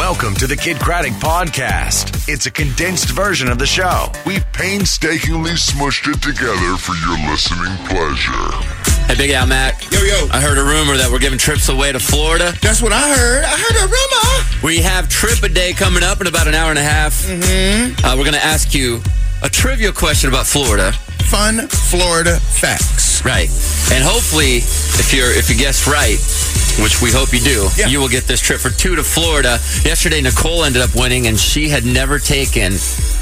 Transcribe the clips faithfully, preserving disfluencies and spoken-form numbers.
Welcome to the Kid Craddock Podcast. It's a condensed version of the show. We've painstakingly smushed it together for your listening pleasure. Hey, Big Al Mac. Yo, yo. I heard a rumor that we're giving trips away to Florida. That's what I heard. I heard a rumor. We have Trip a Day coming up in about an hour and a half. Mm-hmm. Uh, we're going to ask you a trivia question about Florida. Fun Florida facts. Right. And hopefully, if you're if you guess right, which we hope you do, yeah. you will get this trip for two to Florida. Yesterday, Nicole ended up winning, and she had never taken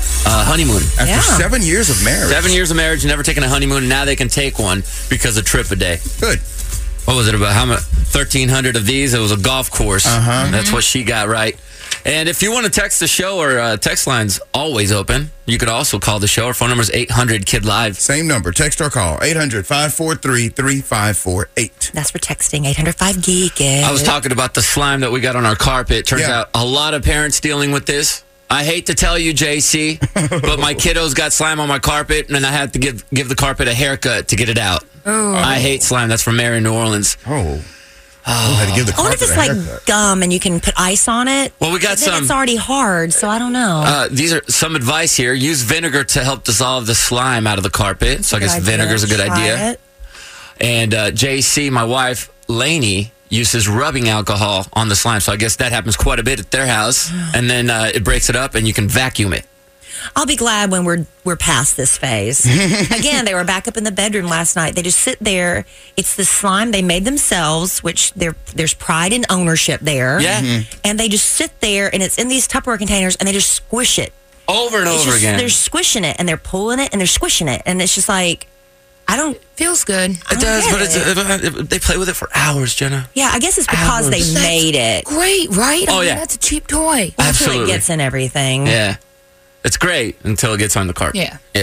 a honeymoon. After yeah. seven years of marriage. Seven years of marriage, never taken a honeymoon, and now they can take one because of Trip a Day. Good. What was it about? How much? thirteen hundred of these. It was a golf course. Uh-huh. That's what she got right. And if you want to text the show, our uh, text line's always open. You could also call the show. Our phone number is eight hundred KID LIVE. Same number. Text or call. eight hundred, five four three, three five four eight. That's for texting. eight hundred, five geek it. I was talking about the slime that we got on our carpet. Turns Yeah. out a lot of parents dealing with this. I hate to tell you, J C, but my kiddos got slime on my carpet, and I had to give give the carpet a haircut to get it out. Oh. I hate slime. That's from Mary, New Orleans. Oh. Oh. I had to give the I wonder if carpet it's a like haircut. gum and you can put ice on it. Well, we got But then some. It's already hard, so I don't know. Uh, these are some advice here. Use vinegar to help dissolve the slime out of the carpet. So I guess Good vinegar's a good Try idea. it. And uh, J C, my wife, Lainey, uses rubbing alcohol on the slime. So I guess that happens quite a bit at their house. And then uh, it breaks it up and you can vacuum it. I'll be glad when we're we're past this phase. Again, they were back up in the bedroom last night. They just sit there. It's the slime they made themselves, which there there's pride and ownership there. Yeah. Mm-hmm. And they just sit there, and it's in these Tupperware containers, and they just squish it. Over and It's over just- again. They're squishing it, and they're pulling it, and they're squishing it, and it's just like, I don't. Feels good. It does, get but it's, uh, they play with it for hours, Jenna. Yeah, I guess it's because Hours. they That's made it. Great, right? I Oh, mean, yeah. That's a cheap toy. Until Absolutely. it gets in everything. Yeah. It's great until it gets on the carpet. Yeah. Yeah.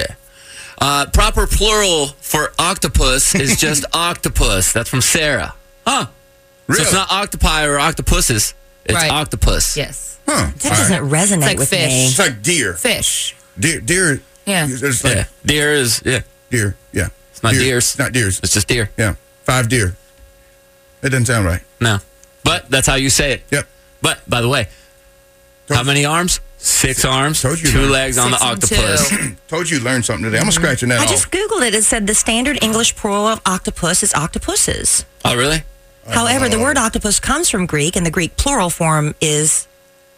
Uh, proper plural for octopus is just octopus. That's from Sarah. Huh. Really? So it's not octopi or octopuses. It's Right. octopus. Yes. Huh. That doesn't resonate like with fish. me. It's like deer. Fish. Deer. Deer. Yeah. It's like Yeah. Deer is, yeah. deer. Yeah. It's not deer. deers. It's not deers. It's just deer. Yeah. Five deer. It doesn't sound right. No. But that's how you say it. Yep. But, by the way, how many arms? Six arms, Told you two that. legs on the Six and octopus. two. Told you learned something today. I'm going to scratch your that I off. just Googled it. It said the standard English plural of octopus is octopuses. Oh, really? However, the word octopus comes from Greek, and the Greek plural form is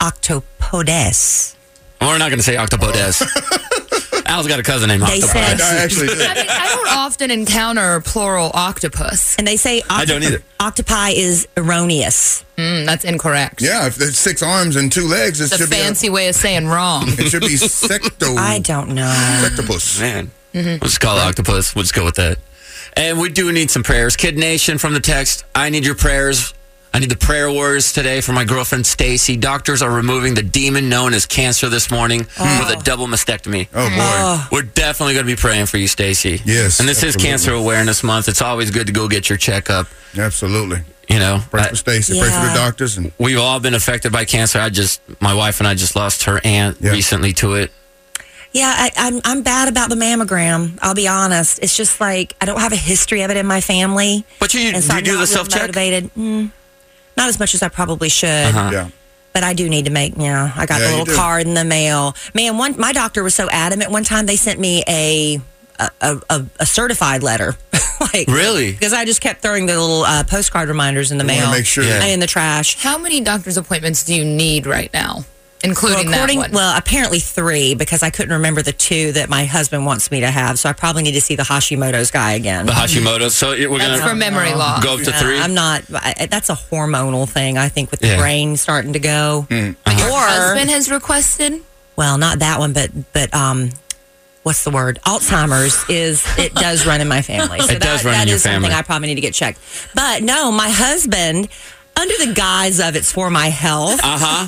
octopodes. We're not going to say octopodes. Al's got a cousin named They Octopus. said- I actually did. I mean, I don't often encounter plural octopus. And they say I don't either. octopi is erroneous. Mm, that's incorrect. Yeah, if there's six arms and two legs, it It's a should fancy way of saying wrong. be a, it should be secto. I don't know. Sectopus. Man, we'll just call it octopus. We'll just go with that. And we do need some prayers. Kid Nation from the text, I need your prayers. I need the prayer warriors today for my girlfriend, Stacy. Doctors are removing the demon known as cancer this morning with a double mastectomy. Oh, boy. Oh. We're definitely going to be praying for you, Stacy. Yes, And this absolutely. is Cancer Awareness Month. It's always good to go get your checkup. Absolutely. You know, Pray I- for Stacy. Pray for the Yeah. doctors. And we've all been affected by cancer. I just, my wife and I just lost her aunt Yeah. recently to it. Yeah, I, I'm I'm bad about the mammogram. I'll be honest. It's just like I don't have a history of it in my family. But you, And so do you I'm do not the real self-check? motivated. Mm, not as much as I probably should. Uh-huh. yeah. But I do need to make, you know, I got Yeah, the you little do. card in the mail. Man, one my doctor was so adamant. One time they sent me a a, a, a certified letter. like Really? Because I just kept throwing the little uh, postcard reminders in the You mail. want to make sure Yeah. that In the trash. How many doctor's appointments do you need right now, including Well, according, that one? well, apparently three, because I couldn't remember the two that my husband wants me to have. So I probably need to see the Hashimoto's guy again. The Hashimoto's. So it- we're That's going for memory loss. go up to Uh, three. I'm not. I, that's a hormonal thing. I think with the Yeah. brain starting to go. Mm. But your Or- husband has requested? Well, not that one, but but um, what's the word? Alzheimer's is it does run in my family. So It does that, run that in your is something family. I probably need to get checked. But no, my husband, under the guise of it's for my health, Uh huh.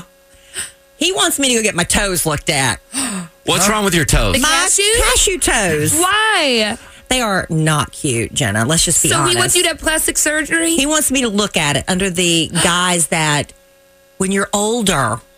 he wants me to go get my toes looked at. What's wrong with your toes? The My cashews? cashew toes. Why? They are not cute, Jenna. Let's just be So honest. he wants you to have plastic surgery? He wants me to look at it under the guise that when you're older,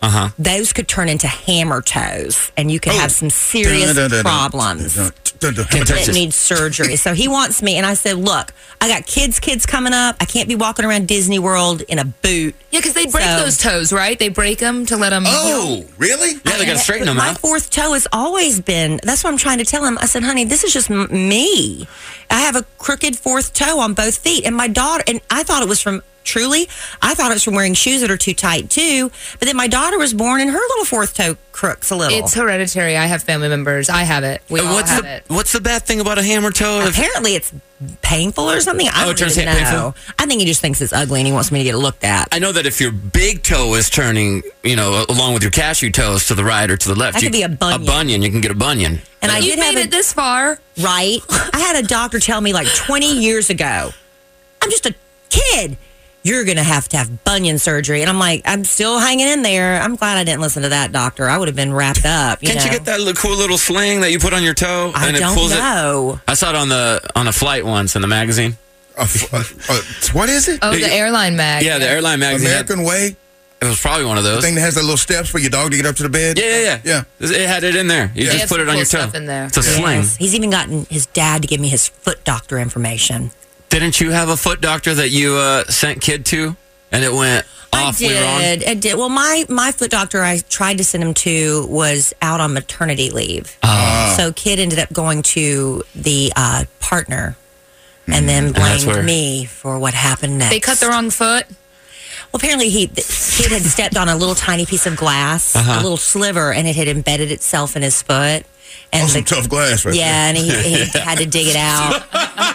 Uh-huh. those could turn into hammer toes, and you could have some serious Dun, dun, dun, dun. problems. Dun, dun, dun. Can't touch That this. needs surgery. So he wants me, and I said, "Look, I got kids, kids coming up. I can't be walking around Disney World in a boot." Yeah, because they break So- those toes, right? They break them to let them. Oh, really? Yeah, they got to straighten them my out. fourth toe has always been. That's what I'm trying to tell him. I said, "Honey, this is just m- me. I have a crooked fourth toe on both feet, and my daughter." And I thought it was from. Truly, I thought it was from wearing shoes that are too tight too. But then my daughter was born, and her little fourth toe crooks a little. It's hereditary. I have family members. I have it. We all What's have the it. What's the bad thing about a hammer toe? If- Apparently, it's painful or something. I Oh, it don't turns even it painful? know. I think he just thinks it's ugly, and he wants me to get it looked at. I know that if your big toe is turning, you know, along with your cashew toes to the right or to the left, That you, could be a bunion. A bunion, you can get a bunion. And I You did have made a, it this far. right. I had a doctor tell me like twenty years ago, I'm just a kid. You're going to have to have bunion surgery. And I'm like, I'm still hanging in there. I'm glad I didn't listen to that doctor. I would have been wrapped up. You Can't know? you get that little, cool little sling that you put on your toe I and it don't pulls know. it? I saw it on the on a flight once in the magazine. Uh, f- uh, uh, what is it? Oh, the airline mag. Yeah, the airline magazine. had- American Way? it was probably one of The those. thing that has the little steps for your dog to get up to the bed? Yeah, yeah, yeah. Yeah. It had it in there. You They just have put some it on cool your toe. stuff in there. It's a sling. Yes. He's even gotten his dad to give me his foot doctor information. Didn't you have a foot doctor that you uh, sent kid to, and it went awfully I wrong? did. I did. Well, my, my foot doctor I tried to send him to was out on maternity leave. Ah. So kid ended up going to the uh, partner and then that's blamed where- me for what happened next. They cut the wrong foot. Well, apparently he the kid had stepped on a little tiny piece of glass, Uh-huh. a little sliver, and it had embedded itself in his foot. And Oh, some the- tough glass right yeah, and he, he had to dig it out.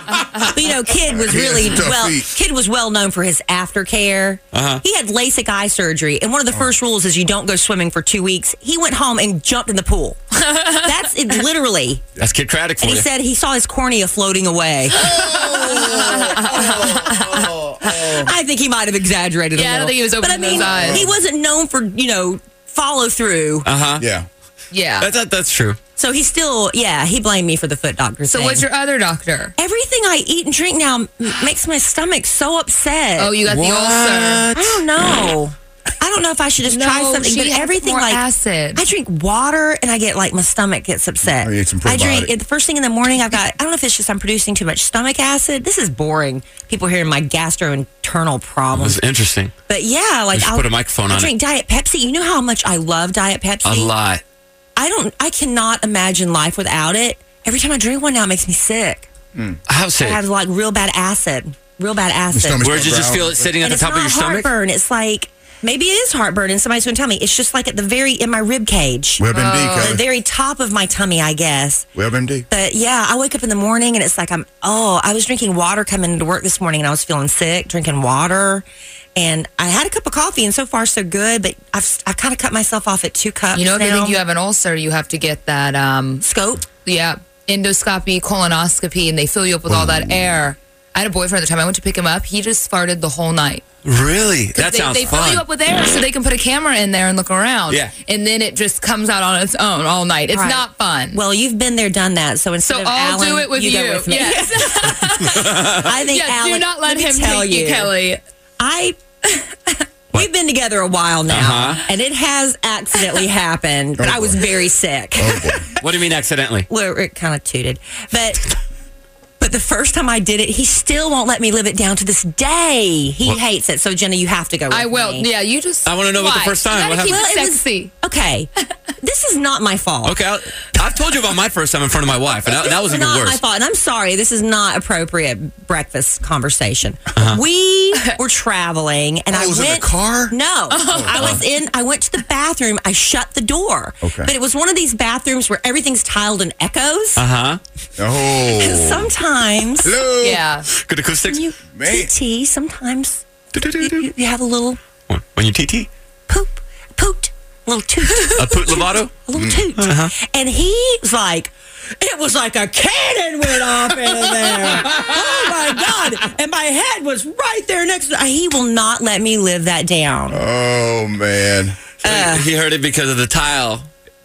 But you know, kid was He has really some tough well. feet. Kid was well known for his aftercare. Uh-huh. He had LASIK eye surgery, and one of the first rules is you don't go swimming for two weeks. He went home and jumped in the pool. That's it, literally. That's Kid Craddock for And he you. said he saw his cornea floating away. I think he might have exaggerated. a Yeah, I don't little. think he was But I opening mean, those eyes. he wasn't known for you know follow through. Uh huh. Yeah. Yeah. That, that, that's true. So he still, yeah, he blamed me for the foot doctor. so thing. what's your other doctor? Everything I eat and drink now m- makes my stomach so upset. Oh, you got the ulcer. I don't know. I don't know if I should just try No, something, she but has everything more like acid. I drink water and I get like my stomach gets upset. Oh, you need some I drink probiotic. the first thing in the morning. I've got I don't know if it's just I'm producing too much stomach acid. This is boring. People hearing my gastrointestinal It problems, was interesting. but yeah, like Just I'll put a microphone I on drink Diet Pepsi. You know how much I love Diet Pepsi. A lot. I don't. I cannot imagine life without it. Every time I drink one now, it makes me sick. How I sick? have like real bad acid, real bad acid. stomach's Where did you just feel it sitting at and the it's top not of your stomach? heartburn. It's like maybe it is heartburn, and somebody's going to tell me it's just like at the very in my rib cage, WebMD, the Kelly. very top of my tummy, I guess. WebMD. But yeah, I wake up in the morning and it's like I'm. Oh, I was drinking water coming into work this morning, and I was feeling sick, drinking water. And I had a cup of coffee, and so far so good. But I've I've kind of cut myself off at two cups. You know, if you now. think you have an ulcer, you have to get that, um, scope. yeah, endoscopy, colonoscopy, and they fill you up with all that air. I had a boyfriend at the time. I went to pick him up. He just farted the whole night. Really? That they, sounds they fill fun. you up with air so they can put a camera in there and look around. Yeah. And then it just comes out on its own all night. It's Right. not fun. Well, you've been there, done that. So instead so of I'll Alan, do it with you. go with me. Yes. I think yes, Alan. do not let, me him tell take you, Kelly. I. We've been together a while now, Uh-huh. and it has accidentally happened. But Oh, I was boy. very sick. Oh, boy. What do you mean accidentally? Well, it kind of tooted, but. But the first time I did it, he still won't let me live it down to this day. He What? hates it. So, Jenna, you have to go with I will. me. Yeah, you just. I wanna know about the why? first time. You What gotta keep happened? it Well, it was- sexy. Okay. This is not my fault. Okay, I'll, I've told you about my first time in front of my wife, and that, that was even not worse. my fault. And I'm sorry, this is not appropriate breakfast conversation. We were traveling, and Oh, I was it in went. the car? No, I was in. I went to the bathroom. I shut the door. Okay. But it was one of these bathrooms where everything's tiled and echoes. Uh huh. Oh. Sometimes Hello. Yeah. Good acoustics. you Man. T T. Sometimes you, Do-do-do-do. you have a little When you T T, poop, poot, a little toot. a poot Lovato. a little toot. And he's like, it was like a cannon went off in there. Oh my God. And my head was right there next to He will not let me live that down. Oh, man. he heard it because of the tile.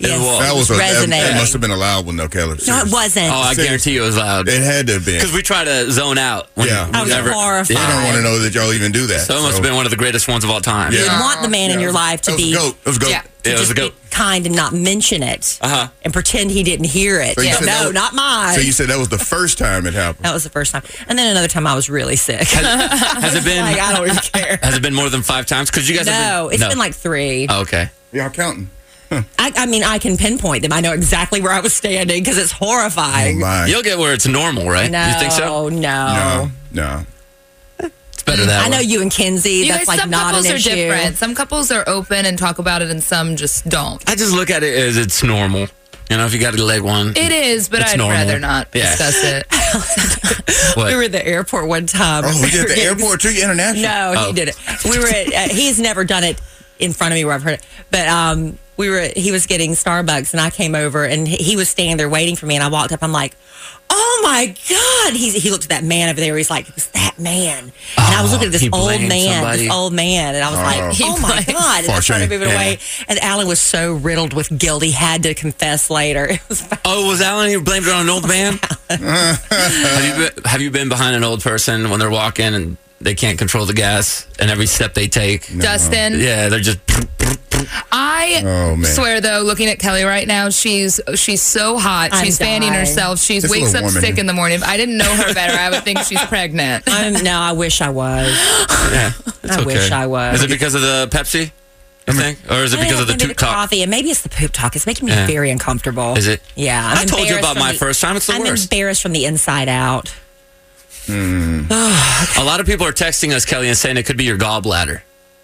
Yes, was. That was a, that, resonating. that must have been a loud one though, Kelly. No, it wasn't. Oh, I guarantee you it was loud. It had to have been. Because we try to zone out. When, Yeah. I was whenever- horrified. They don't want to know that y'all even do that. So it must have been one of the greatest ones of all time. Yeah. You'd want the man in Yeah. your life to That was be a goat. That was a goat. Yeah. to Yeah, it was just a goat. be kind and not mention it, Uh-huh. and pretend he didn't hear it. So you Yeah. said that No, was- not mine. So you said that was the first time it happened. that was the first time, and then another time I was really sick. Has it been? like I don't even care. Has it been more than five times? Because you guys No, have been, it's been like three. Oh, okay. Y'all counting? I, I mean, I can pinpoint them. I know exactly where I was standing because it's Oh horrifying. my. You'll get where it's normal, right? no, You think so? no, No, no. It's better that I know way. you and Kinsey. You that's guys, like some not couples an are issue. different. Some couples are open and talk about it, and some just don't. I just look at it as it's normal. You know, if you got to leg one. It is, but It's I'd normal. rather not Yeah. discuss it. What? We were at the airport one time. Oh, we did were at the getting- airport too? International? No, Oh. he did it. We were at, uh, he's never done it in front of me where I've heard it. But um, we were, he was getting Starbucks and I came over and he, he was standing there waiting for me and I walked up. I'm like, oh my God. He's, he looked at that man over there. He's like, it's that man. And I was looking at this he old blamed man, somebody. this old man. And I was Oh. like, He oh my blamed- God. And I For started shame. moving Yeah. away. And Alan was so riddled with guilt. He had to confess later. It was Oh, was Alan who blamed it on an old man? have, you been, have you been behind an old person when they're walking and they can't control the gas and every step they take? Dustin, Yeah, they're just. I Oh, man. swear though, looking at Kelly right now, she's she's so hot. I'm she's fanning dying. herself. She There's a wakes little up warm in sick here. in the morning. If I didn't know her better, I would think she's pregnant. I'm, no, I wish I was. Yeah, it's I okay. wish I was. Is it because of the Pepsi? You think, or is it because of the Maybe toot talk? coffee, and maybe it's the poop talk. It's making me Yeah. very uncomfortable. Is it? Yeah. I'm I told you embarrassed about from my the- first time. It's the I'm worst. embarrassed from the inside out. A lot of people are texting us, Kelly, and saying it could be your gallbladder.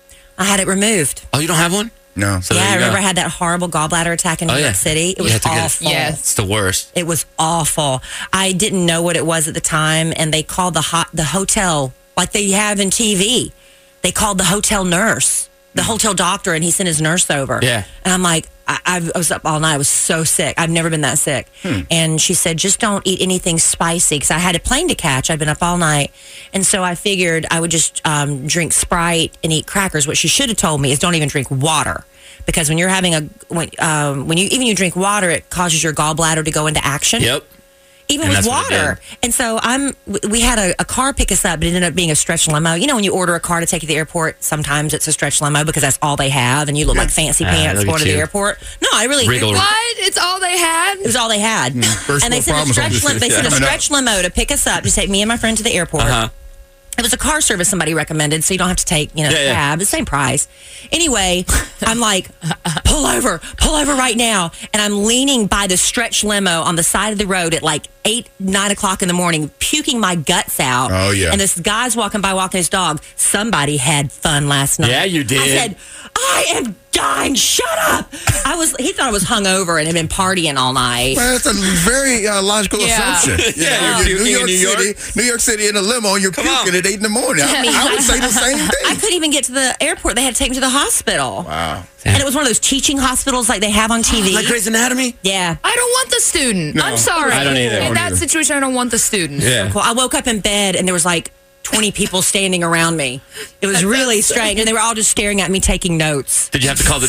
I had it removed. Oh, you don't have one? No. So yeah, there I you remember go. I had that horrible gallbladder attack in New Oh, yeah. York City. It You was had to get it. awful. Yes. It's the worst. It was awful. I didn't know what it was at the time, and they called the hot the hotel like they have in T V. They called the hotel nurse, the hotel doctor, and he sent his nurse over. Yeah. And I'm like, I, I was up all night. I was so sick. I've never been that sick. And she said, just don't eat anything spicy because I had a plane to catch. I'd been up all night. And so I figured I would just um, drink Sprite and eat crackers. What she should have told me is don't even drink water. Because when you're having a, when, um, when you, even you drink water, it causes your gallbladder to go into action. Yep. Even And with that's what it water. And so I'm, we had a, a car pick us up, but it ended up being a stretch limo. You know, when you order a car to take you to the airport, sometimes it's a stretch limo because that's all they have and you look like fancy Ah, pants look going at to the you. airport. No, I really, Wriggle. What? It's all they had? it was all they had. First and they world sent a problems on stretch, this. lim- they sent a Yeah, I know. stretch limo to pick us up to take me and my friend to the airport. Uh-huh. It was a car service somebody recommended, so you don't have to take, you know, Yeah, yeah. cab. It's the same price. Anyway, I'm like, pull over, pull over right now. And I'm leaning by the stretch limo on the side of the road at like eight, nine o'clock in the morning, puking my guts out. Oh, yeah. And this guy's walking by, walking his dog. Somebody had fun last night. Yeah, you did. I said, I am dying. Shut up. I was, he thought I was hungover and had been partying all night. Well, that's a very uh, logical Yeah. assumption. Yeah, you're you're New puking York in New York. City, New York City in a limo, and you're Come puking on. at eight in the morning. I, I would say the same I thing. couldn't even get to the airport. They had to take me to the hospital. Wow. And it was one of those teaching hospitals like they have on T V. Like Grey's Anatomy? Yeah. I don't want the student. No. I'm sorry. I don't either. In I don't that either. situation, I don't want the student. Yeah. Well, I woke up in bed and there was like twenty people standing around me. It was really strange. And they were all just staring at me taking notes. Did you have to call the.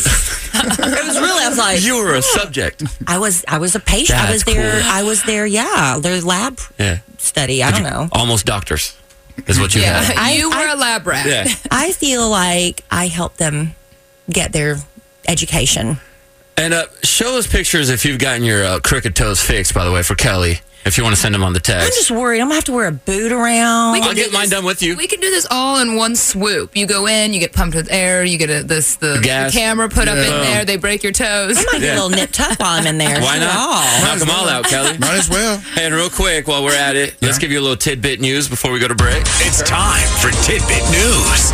It was really, I was like, You were a subject. I was I was a patient. I was That's there. cool. I was there, yeah. Their lab Yeah. study. I don't know. Almost doctors is what you Yeah. had. I- you were I- a lab rat. Yeah. I feel like I helped them get their education. And uh, show us pictures if you've gotten your uh, crooked toes fixed, by the way, for Kelly, if you want to send them on the I'm text. just worried. I'm going to have to wear a boot around. We can I'll do get mine this- done with you. We can do this all in one swoop. You go in, you get pumped with air, you get a, this the, the gas. camera put up in Yeah. there, they break your toes. I might get Yeah. a little nip tuck while I'm in there. Why Shoot not? all. Knock them all out, Kelly. Might as well. Hey, and real quick, while we're at it, let's give you a little tidbit news before we go to break. It's time for Tidbit News.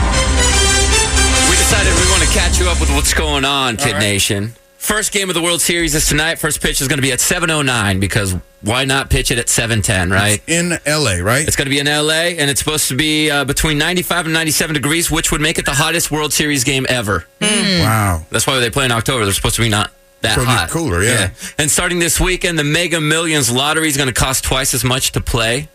We decided we want to catch you up with what's going on, Kid Nation. First game of the World Series is tonight. First pitch is going to be at seven oh nine because why not pitch it at seven ten, right? In L A, right? It's going to be in L A, and it's supposed to be uh, between ninety-five and ninety-seven degrees, which would make it the hottest World Series game ever. Wow. That's why they play in October. They're supposed to be not that Supposed to be hot. cooler, yeah. And starting this weekend, the Mega Millions lottery is going to cost twice as much to play.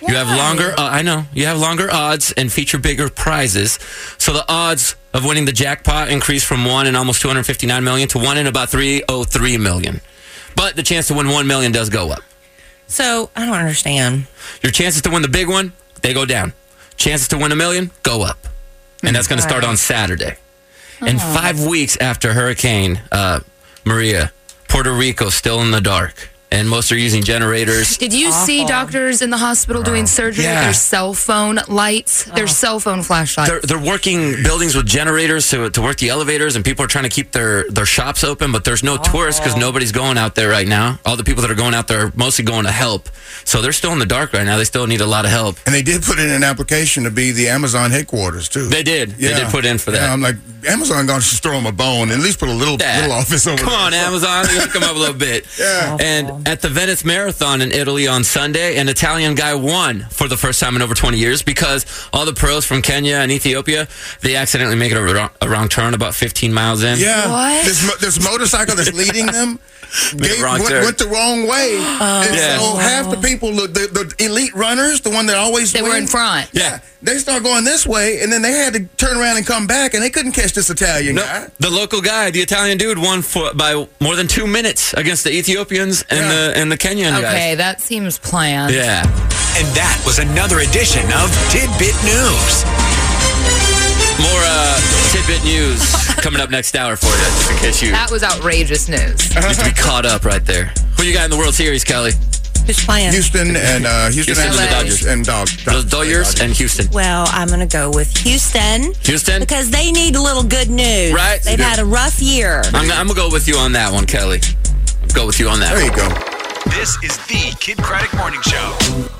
You have Why? longer, uh, I know, you have longer odds and feature bigger prizes. So the odds of winning the jackpot increase from one in almost two hundred fifty-nine million to one in about three hundred three million. But the chance to win one million does go up. So I don't understand. Your chances to win the big one, they go down. Chances to win a million go up. And that's going to start on Saturday. And five weeks after Hurricane uh, Maria, Puerto Rico's still in the dark. And most are using generators. Did you see doctors in the hospital doing surgery Yeah. with their cell phone lights, their cell phone flashlights? They're, they're working buildings with generators to, to work the elevators, and people are trying to keep their, their shops open, but there's no tourists because nobody's going out there right now. All the people that are going out there are mostly going to help. So they're still in the dark right now. They still need a lot of help. And they did put in an application to be the Amazon headquarters, too. They did. They did put in for that. Yeah, I'm like, Amazon going to just throw them a bone and at least put a little, Yeah. little office over Come there. on, Amazon. You come up a little bit. Yeah. And at the Venice Marathon in Italy on Sunday, an Italian guy won for the first time in over twenty years because all the pros from Kenya and Ethiopia, they accidentally make it a wrong, a wrong turn about fifteen miles in. Yeah. What? This, mo- this motorcycle that's leading them Made a gave- wrong went, turn. went the wrong way. and Yeah. so half the people, the, the, the elite runners, the one that always They were win, in front. Yeah. they start going this way, and then they had to turn around and come back, and they couldn't catch this Italian No, guy. the local guy, the Italian dude, won for, by more than two minutes against the Ethiopians and Yeah. the and the Kenyan Okay, guys. that seems planned. Yeah. And that was another edition of Tidbit News. More uh, tidbit news coming up next hour for you, just in case you That was outrageous news. need to be caught up right there. Who you got in the World Series, Kelly? Who's playing? Houston and uh, Houston, Houston and and the Dodgers. and Dog, The Dodgers and Houston. Well, I'm going to go with Houston. Houston? Because they need a little good news. Right. They've Good. had a rough year. I'm, I'm going to go with you on that one, Kelly. Go with you on that There you one. go. This is the Kid Craddock Morning Show.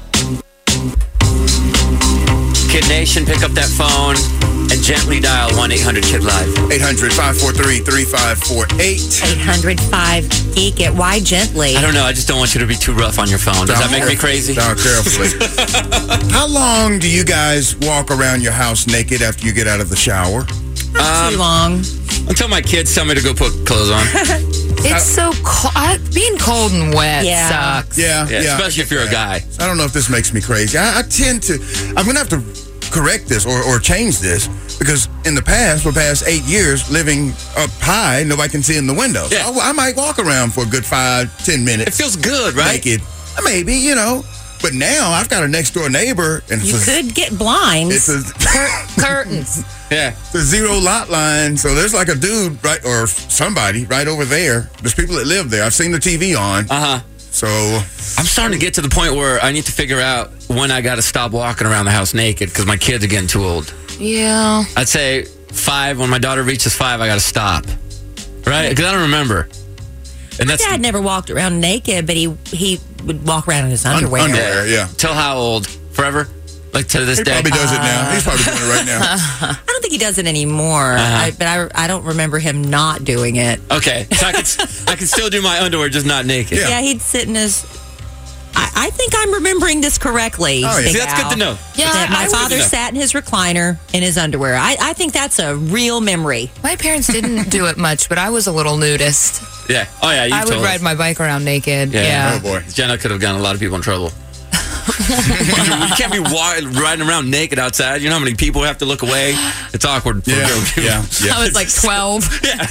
Kid Nation, pick up that phone and gently dial one eight hundred kid live. eight hundred, five four three, three five four eight. eight hundred five geek it. Why gently? I don't know. I just don't want you to be too rough on your phone. Does that make me crazy? Down carefully. How long do you guys walk around your house naked after you get out of the shower? Not too long. Until my kids tell me to go put clothes on. It's so cold. I, being cold and wet Yeah. sucks. Yeah, Yeah, yeah. especially if you're a guy. I don't know if this makes me crazy. I, I tend to, I'm going to have to correct this or, or change this because in the past, for the past eight years, living up high, nobody can see in the window. So Yeah. I, I might walk around for a good five, ten minutes. It feels good, right? Naked. Maybe, you know. But now I've got a next door neighbor and You it's a, could get blinds. it's a, Cur- curtains. Yeah. it's a zero lot line. So there's like a dude, right, or somebody right over there. There's people that live there. I've seen the T V on. Uh huh. So I'm starting to get to the point where I need to figure out when I got to stop walking around the house naked because my kids are getting too old. Yeah. I'd say five. When my daughter reaches five, I got to stop. Right? Because I don't remember. And My that's dad never walked around naked, but he he would walk around in his underwear. underwear, yeah. Till how old? Forever? Like to this He day? probably does it now. He's probably doing it right now. I don't think he does it anymore, Uh-huh. I, but I, I don't remember him not doing it. Okay. So I can, I can still do my underwear, just not naked. Yeah. Yeah, he'd sit in his. I, I think I'm remembering this correctly. Oh, yeah. Big See, that's good Al. to know. Yeah, That my I would- father know. sat in his recliner in his underwear. I, I think that's a real memory. My parents didn't do it much, but I was a little nudist. Yeah. Oh, yeah. You I would told ride us. my bike around naked. Yeah. Yeah. Oh, boy. Jenna could have gotten a lot of people in trouble. You can't be wa- riding around naked outside. You know how many people have to look away? It's awkward. For Yeah, people. yeah, yeah. I was like twelve.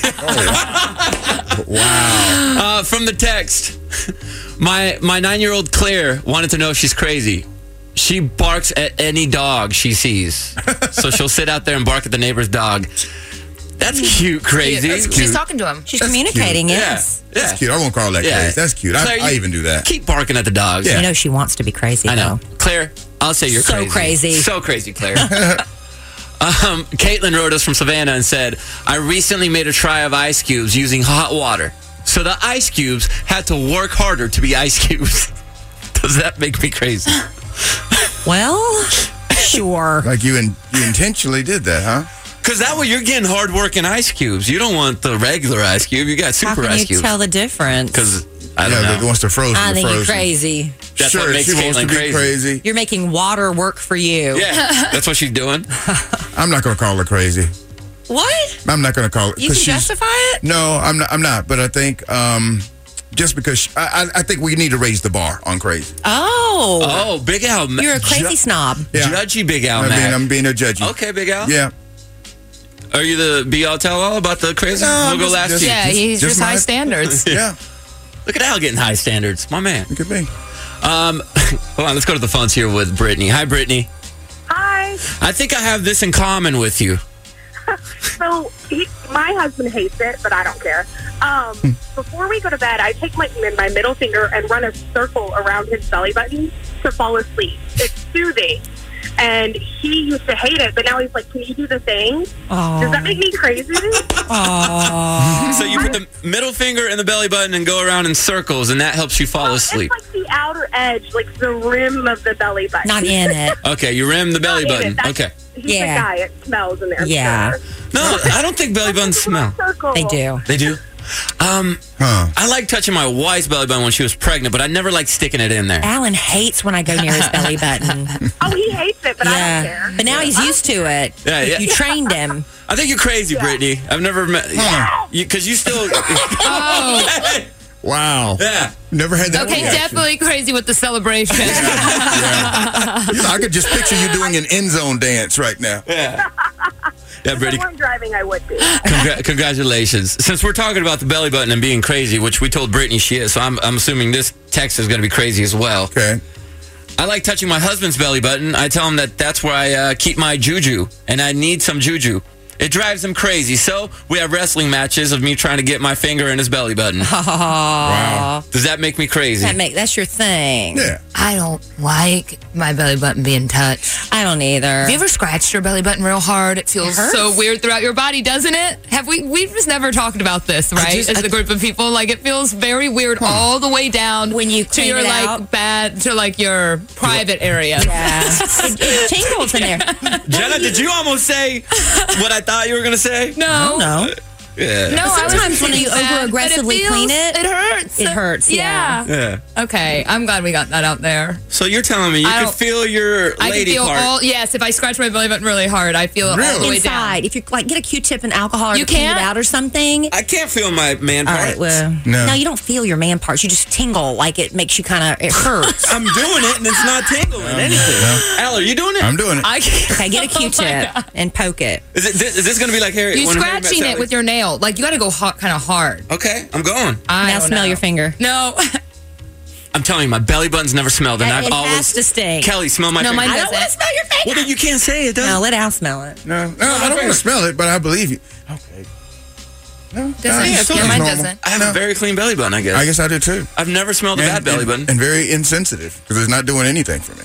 Wow. Uh, from the text, my my nine-year-old Claire wanted to know if she's crazy. She barks at any dog she sees. So she'll sit out there and bark at the neighbor's dog. That's cute, crazy. Yeah, She's talking to him. She's That's communicating, Yeah. yes. Yeah. That's cute. I won't call that Yeah. crazy. That's cute. I, Claire, I you even do that. Keep barking at the dogs. Yeah. You know she wants to be crazy, I know. though. Claire, I'll say you're So crazy. crazy. So crazy, Claire. um, Caitlin wrote us from Savannah and said, I recently made a try of ice cubes using hot water. So the ice cubes had to work harder to be ice cubes. Does that make me crazy? Well, sure. Like you, in, you intentionally did that, huh? Because that way you're getting hard-working ice cubes. You don't want the regular ice cube. You got How super can ice you cubes. tell the difference? Because, I don't yeah, know. the ones that frozen. I the think you're frozen. crazy. That's sure, what makes she wants Caitlin to be crazy. crazy. You're making water work for you. Yeah, that's what she's doing. I'm not going to call her crazy. What? I'm not going to call it. You 'cause can she's- justify it? No, I'm not. I'm not. But I think um, just because she, I, I I think we need to raise the bar on crazy. Oh. Oh, Big Al. You're a crazy Ju- snob. Yeah. Judgy Big Al, I'm man. being, I'm being a judgy. Okay, Big Al. Yeah. Are you the be all tell all about the crazy? No, we'll go just- last just- year. Yeah, he's just just, my- high standards. Yeah. Look at Al getting high standards, my man. It could be. Um, hold on, let's go to the phones here with Brittany. Hi, Brittany. Hi. I think I have this in common with you. So he, my husband hates it, but I don't care. Um, before we go to bed, I take my my middle finger and run a circle around his belly button to fall asleep. It's soothing. And he used to hate it, but now he's like, "Can you do the thing?" Does that make me crazy? So you put the middle finger in the belly button and go around in circles, and that helps you fall asleep. It's like the outer edge, like the rim of the belly button. Not in it. Okay, you rim the belly Not in button. it. That's- Okay. He's Yeah. a guy. It smells in there. Yeah. Sure. No, I don't think belly buttons smell. Circle. They do. They do. Um, Huh. I like touching my wife's belly button when she was pregnant, but I never like sticking it in there. Alan hates when I go near his belly button. Oh, he hates it, but I don't Yeah. care. But now he's used to it. Yeah, yeah. You trained him. I think you're crazy, Brittany. I've never met you because you still. Oh, Wow. Yeah. Never had that. okay, reaction. definitely crazy with the celebration. You know, I could just picture you doing an end zone dance right now. Yeah. Yeah, If I Brittany. weren't driving, I would be. Congra- congratulations. Since we're talking about the belly button and being crazy, which we told Brittany she is, so I'm, I'm assuming this text is going to be crazy as well. Okay. I like touching my husband's belly button. I tell him that that's where I uh, keep my juju, and I need some juju. It drives him crazy. So we have wrestling matches of me trying to get my finger in his belly button. Wow. Does that make me crazy? That make that's your thing. Yeah. I don't like my belly button being touched. I don't either. Have you ever scratched your belly button real hard? It feels It hurts. so weird throughout your body, doesn't it? Have we? We've just never talked about this, right? just- As I- a group of people, like it feels very weird all the way down When you to clean your it like out. bad to like your private area. Yeah. it, it tingles in there. Jenna, did you almost say what I thought you were going to say? No, No. Yeah. no. I was Sometimes when thinking you that, but over-aggressively feels- clean it, it hurts. it hurts, yeah. Yeah. Okay, I'm glad we got that out there. So you're telling me you I can don't- feel your I can lady feel part. all. Yes, if I scratch my belly button really hard, I feel it all the Really? way down. Inside, if you like, get a Q-tip and alcohol or You to clean it can't? out or something. I can't feel my man All part. right, well, No. no. you don't feel your man parts. You just tingle, like it makes you kind of, it hurts. I'm doing it and it's not tingling anything. Al, are you doing it? I'm doing it. I can't. Okay, get a Oh my Q-tip God. and poke it. Is, it, is this going to be like Harry? You when Harry met scratching Sally? it with your nail. Like you got to go hot, kind of hard. Okay, I'm going. I Now don't smell know. your finger. No, I'm telling you, my belly button's never smelled, and It I've has always to stink. Kelly, smell my No, finger. mine I don't want to doesn't. smell your finger. Well, then you can't say it, does No, let Al smell it. No, no, I don't want to smell it, but I believe you. Okay. No, doesn't. no, Yeah, it's yeah, mine normal. doesn't. I have a very clean belly button, I guess. I guess I do too. I've never smelled a bad belly and, button. and very insensitive because it's not doing anything for me.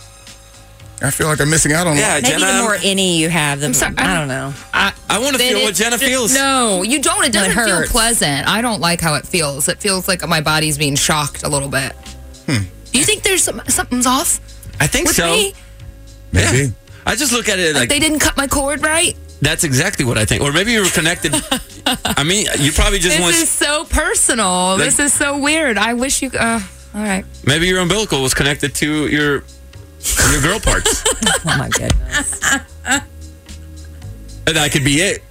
I feel like I'm missing out on Yeah, life. Maybe Jenna, the more any you have, the I'm sorry, I I'm- don't know. I, I want to then feel it what Jenna ju- feels. No, you don't. It No, it doesn't feel hurts. pleasant. I don't like how it feels. It feels like my body's being shocked a little bit. Hmm. Do you think there's some, something's off I think with so. me? Maybe. Yeah. I just look at it Like like they didn't cut my cord right? that's exactly what I think. Or maybe you were connected. I mean, you probably just This want. is so personal. Like- this is so weird. I wish you. Uh, all right. Maybe your umbilical was connected to your your girl parts, Oh my goodness. and that could be it.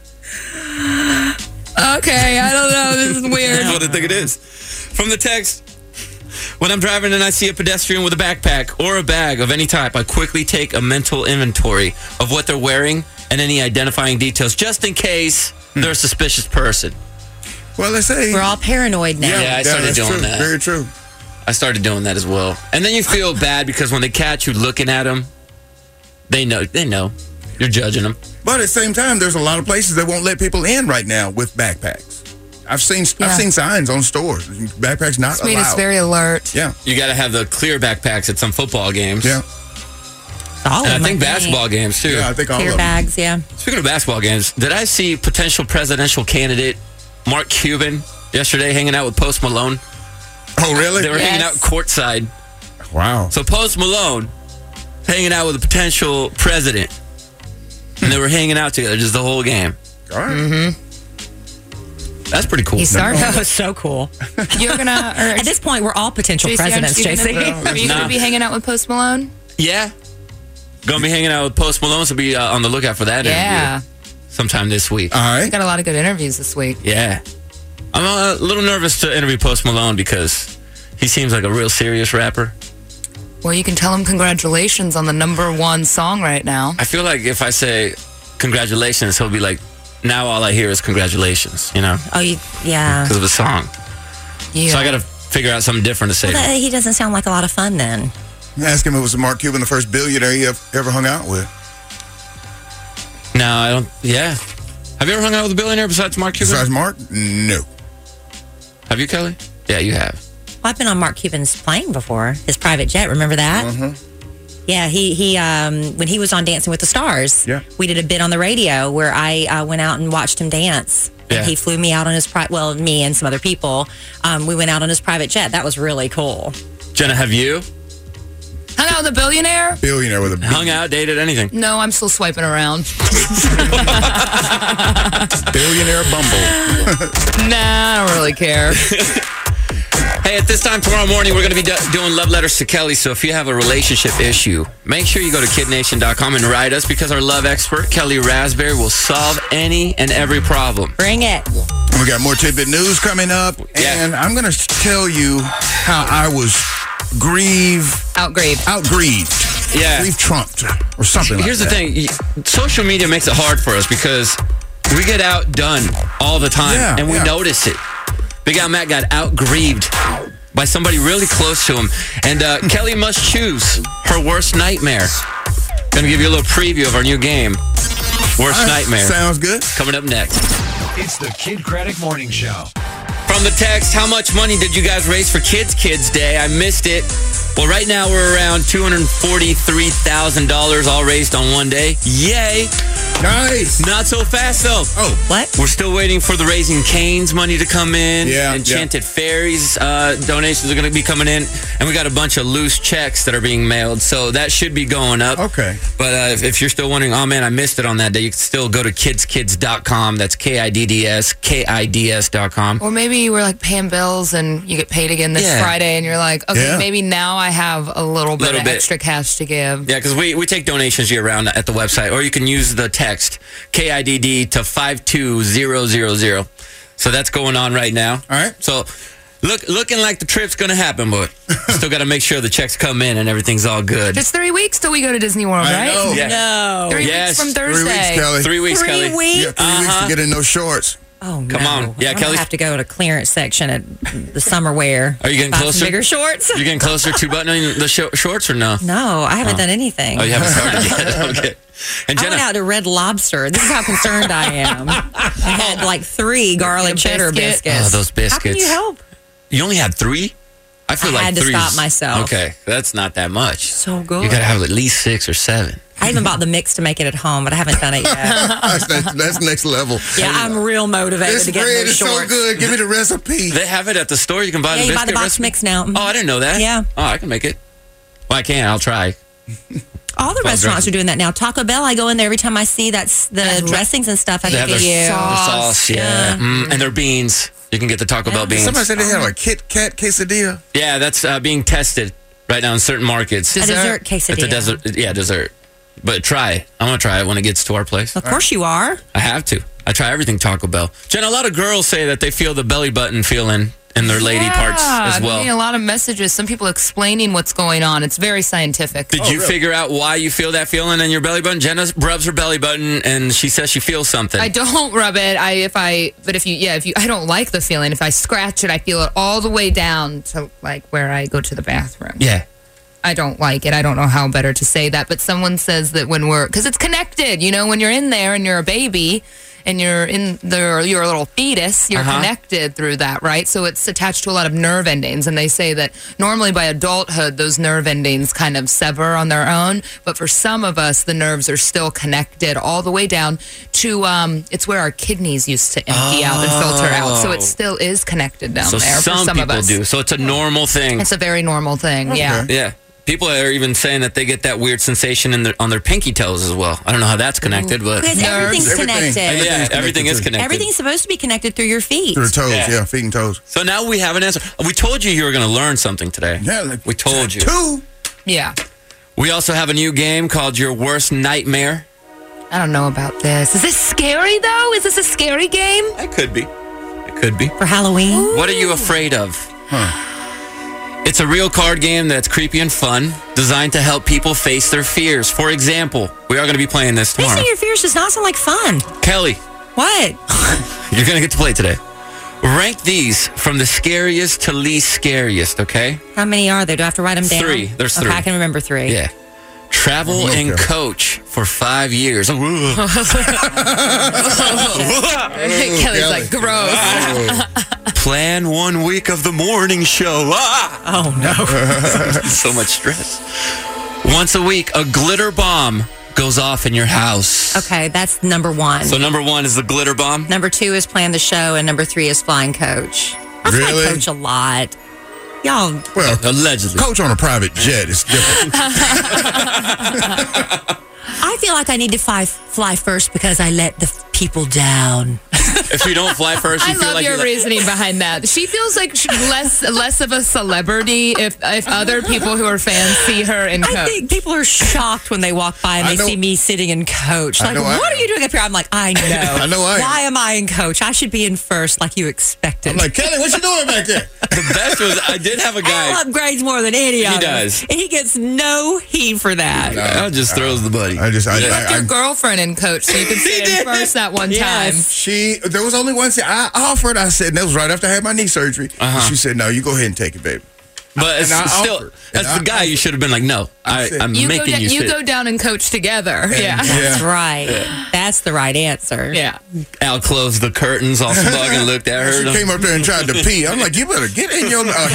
Okay, I don't know. This is That's weird. what I think it is. From the text, when I'm driving and I see a pedestrian with a backpack or a bag of any type, I quickly take a mental inventory of what they're wearing and any identifying details, just in case they're a suspicious person. Well, let's say. We're all paranoid now. Yeah, I started that's doing true. that. Very true. I started doing that as well. And then you feel bad because when they catch you looking at them, they know. They know. You're judging them. But at the same time, there's a lot of places that won't let people in right now with backpacks. I've seen Yeah. I've seen signs on stores. Backpacks not Sweet allowed. is very alert. yeah, You got to have the clear backpacks at some football games. yeah, All And I of think them, basketball games, too. yeah. I think all Clear of them. bags, yeah. Speaking of basketball games, did I see potential presidential candidate Mark Cuban yesterday hanging out with Post Malone? Oh, really? They were hanging out Yes. courtside. Wow. So Post Malone hanging out with a potential president. And they were hanging out together just the whole game. All right. Mm-hmm. That's pretty cool. He started. That was so cool. You're gonna. Or, At this point, we're all potential J C, presidents, aren't you J C. gonna- Are you Nah. gonna be hanging out with Post Malone? Yeah. Gonna be hanging out with Post Malone, so be uh, on the lookout for that Yeah. interview sometime this week. All We right. got a lot of good interviews this week. Yeah. I'm a little nervous to interview Post Malone because he seems like a real serious rapper. Well, you can tell him congratulations on the number one song right now. I feel like if I say congratulations, he'll be like, now all I hear is congratulations, you know? Oh, you, yeah. Because of the song. Yeah. So I got to figure out something different to say. Well, that, he doesn't sound like a lot of fun then. Ask him if it was Mark Cuban the first billionaire he ever hung out with. No, I don't. Yeah. Have you ever hung out with a billionaire besides Mark Cuban? Besides Mark? No. Have you, Kelly? Yeah, you have. Well, I've been on Mark Cuban's plane before, his private jet. Remember that? Mm-hmm. Yeah, he he um, when he was on Dancing with the Stars, Yeah. we did a bit on the radio where I uh, went out and watched him dance. Yeah. And he flew me out on his pri- well, me and some other people. Um, we went out on his private jet. That was really cool. Jenna, have you Hung out with a billionaire? Billionaire with a B. hung out, dated, anything? No, I'm still swiping around. Billionaire Bumble. Nah, I don't really care. Hey, at this time tomorrow morning, we're going to be do- doing love letters to Kelly. So if you have a relationship issue, make sure you go to kid nation dot com and write us because our love expert, Kelly Raspberry, will solve any and every problem. Bring it. We got more tidbit news coming up. Yeah. And I'm going to tell you how I was grieved, Outgraved. out-grieved. Yeah. Grieved trumped or something like Here's that. the thing. y- Social media makes it hard for us because we get outdone all the time Yeah, and we yeah. notice it. Big Al Matt got out-grieved by somebody really close to him. And uh, Kelly must choose her worst nightmare. Going to give you a little preview of our new game, Worst All right, Nightmare. Sounds good. Coming up next. It's the Kid Craddock Morning Show. From the text, how much money did you guys raise for Kids Kids Day? I missed it. Well, right now we're around two hundred forty-three thousand dollars all raised on one day. Yay. Nice. Not so fast, though. Oh, What? We're still waiting for the Raising Cane's money to come in. Yeah, Enchanted Fairies uh, donations are going to be coming in. And we got a bunch of loose checks that are being mailed. So that should be going up. okay. But uh, if, if you're still wondering, oh man, I missed it on that day, you can still go to kids kids dot com. That's K I D D S, K I D S dot com. Or maybe you were like paying bills and you get paid again this Yeah. Friday and you're like, okay, Yeah. maybe now I have a little bit Little of bit. extra cash to give. Yeah, because we, we take donations year round at the website, or you can use the text K I D D to five two zero zero zero. So that's going on right now. All right. So look, looking like the trip's going to happen, but still got to make sure the checks come in and everything's all good. It's three weeks till we go to Disney World, I right? know. Yeah. No. Three Yes. weeks from Three Thursday. weeks, Kelly. Three weeks, Three Kelly. weeks? You got three weeks Uh-huh. to get in those shorts. Oh, no. Come on. Yeah, I'm Kelly's- gonna have to go to the clearance section at the summer wear. Are you getting Buy some closer? bigger shorts? You getting closer to buttoning the sh- shorts or no? No, I haven't done anything. Oh, you haven't started yet. Okay. And I Jenna, went out to Red Lobster. This is how concerned I am. I had like three garlic A cheddar biscuit. biscuits. Oh, those How can biscuits. you help? you only had three? I feel I like had to three stop is- myself. Okay, that's not that much. So good. You got to have at least six or seven. I even bought the mix to make it at home, but I haven't done it yet. That's, that's, that's next level. Yeah, I'm real motivated This to get bread those is so shorts. good. Give me the recipe. They have it at the store. You can buy Yeah, the you buy biscuit the box recipe? mix now. Mhm. Oh, I didn't know that. Yeah. Oh, I can make it. Well, I can. I'll try. All the Well, restaurants dressing. are doing that now. Taco Bell, I go in there every time I see that's the That's right. dressings and stuff. I They have think their it's sauce, sauce yeah. Mm, and their beans. You can get the Taco Bell beans. Somebody said they had a Kit Kat quesadilla. Yeah, that's uh, being tested right now in certain markets. a Dessert. dessert quesadilla. It's a desert. Yeah, dessert. But try it. I'm gonna try it when it gets to our place. Of course you are. I have to. I try everything Taco Bell. Jen, a lot of girls say that they feel the belly button feeling in their lady parts as I'm well. getting a lot of messages. Some people explaining what's going on. It's very scientific. Did you figure out why you feel that feeling in your belly button? Jenna rubs her belly button and she says she feels something. I don't rub it. I if I but if you yeah if you I don't like the feeling. If I scratch it, I feel it all the way down to like where I go to the bathroom. Yeah. I don't like it. I don't know how better to say that, but someone says that when we're because it's connected. You know, when you're in there and you're a baby and you're in the you're a little fetus, you're Uh-huh. connected through that, right? So it's attached to a lot of nerve endings, and they say that normally by adulthood those nerve endings kind of sever on their own, but for some of us the nerves are still connected all the way down to um it's where our kidneys used to empty out and filter out. So it still is connected down So there some for some people of us. do. So it's a normal thing. It's a very normal thing. Yeah. Yeah. People are even saying that they get that weird sensation in their, on their pinky toes as well. I don't know how that's connected, but Because everything's Everything. connected. Everything's yeah, connected everything is to- connected. Everything's supposed to be connected through your feet. Through the toes, Yeah. yeah, feet and toes. So now we have an answer. We told you you were going to learn something today. Yeah, like, we told you. Two. Yeah. We also have a new game called Your Worst Nightmare. I don't know about this. Is this scary though? Is this a scary game? It could be. It Could be. for Halloween. What are you afraid of? It's a real card game that's creepy and fun, designed to help people face their fears. For example, we are going to be playing this tomorrow. Facing your fears does not sound like fun. Kelly, What? you're going to get to play today. Rank these from the scariest to least scariest, okay? How many are there? Do I have to write them down? Three. There's Okay, three. I can remember three. Yeah. Travel Okay. and coach for five years. Kelly's like, gross. Plan one week of the morning show. Ah! Oh, no. So much stress. Once a week, a glitter bomb goes off in your house. Okay, that's number one. So number one is the glitter bomb. Number two is plan the show, and number three is flying coach. I fly Really? coach a lot. Y'all, Well, Allegedly. coach on a private jet is different. I feel like I need to fly, fly first because I let the f- people down. If you don't fly first, you I feel love like your you're like, reasoning behind that. She feels like she's less less of a celebrity if if other people who are fans see her in coach. I think people are shocked when they walk by and I they know- see me sitting in coach. I Like, know I what am. are you doing up here? I'm like, I know. I know I am. Why am I in coach? I should be in first like you expected. I'm like, Kelly, what you doing back there? the best was I did have a guy. Al upgrades more than any of us. does. And he gets no heed for that. Al just throws the buddy. I just, I, Yeah. I, I, Your girlfriend in coach, so you could see it in first that one time. Yes. she, there was only one thing I offered. I said, and that was right after I had my knee surgery. Uh-huh. She said, no, you go ahead and take it, baby. But it's And I still, offered. that's And the I guy you should have been like, no, I, said- I'm You go, making da- you you sit. go down and coach together. Yeah. That's Yeah. right. That's the right answer. Yeah. Al closed the curtains, all smug, and looked at her. She came up there and tried to pee. I'm like, you better get in your uh,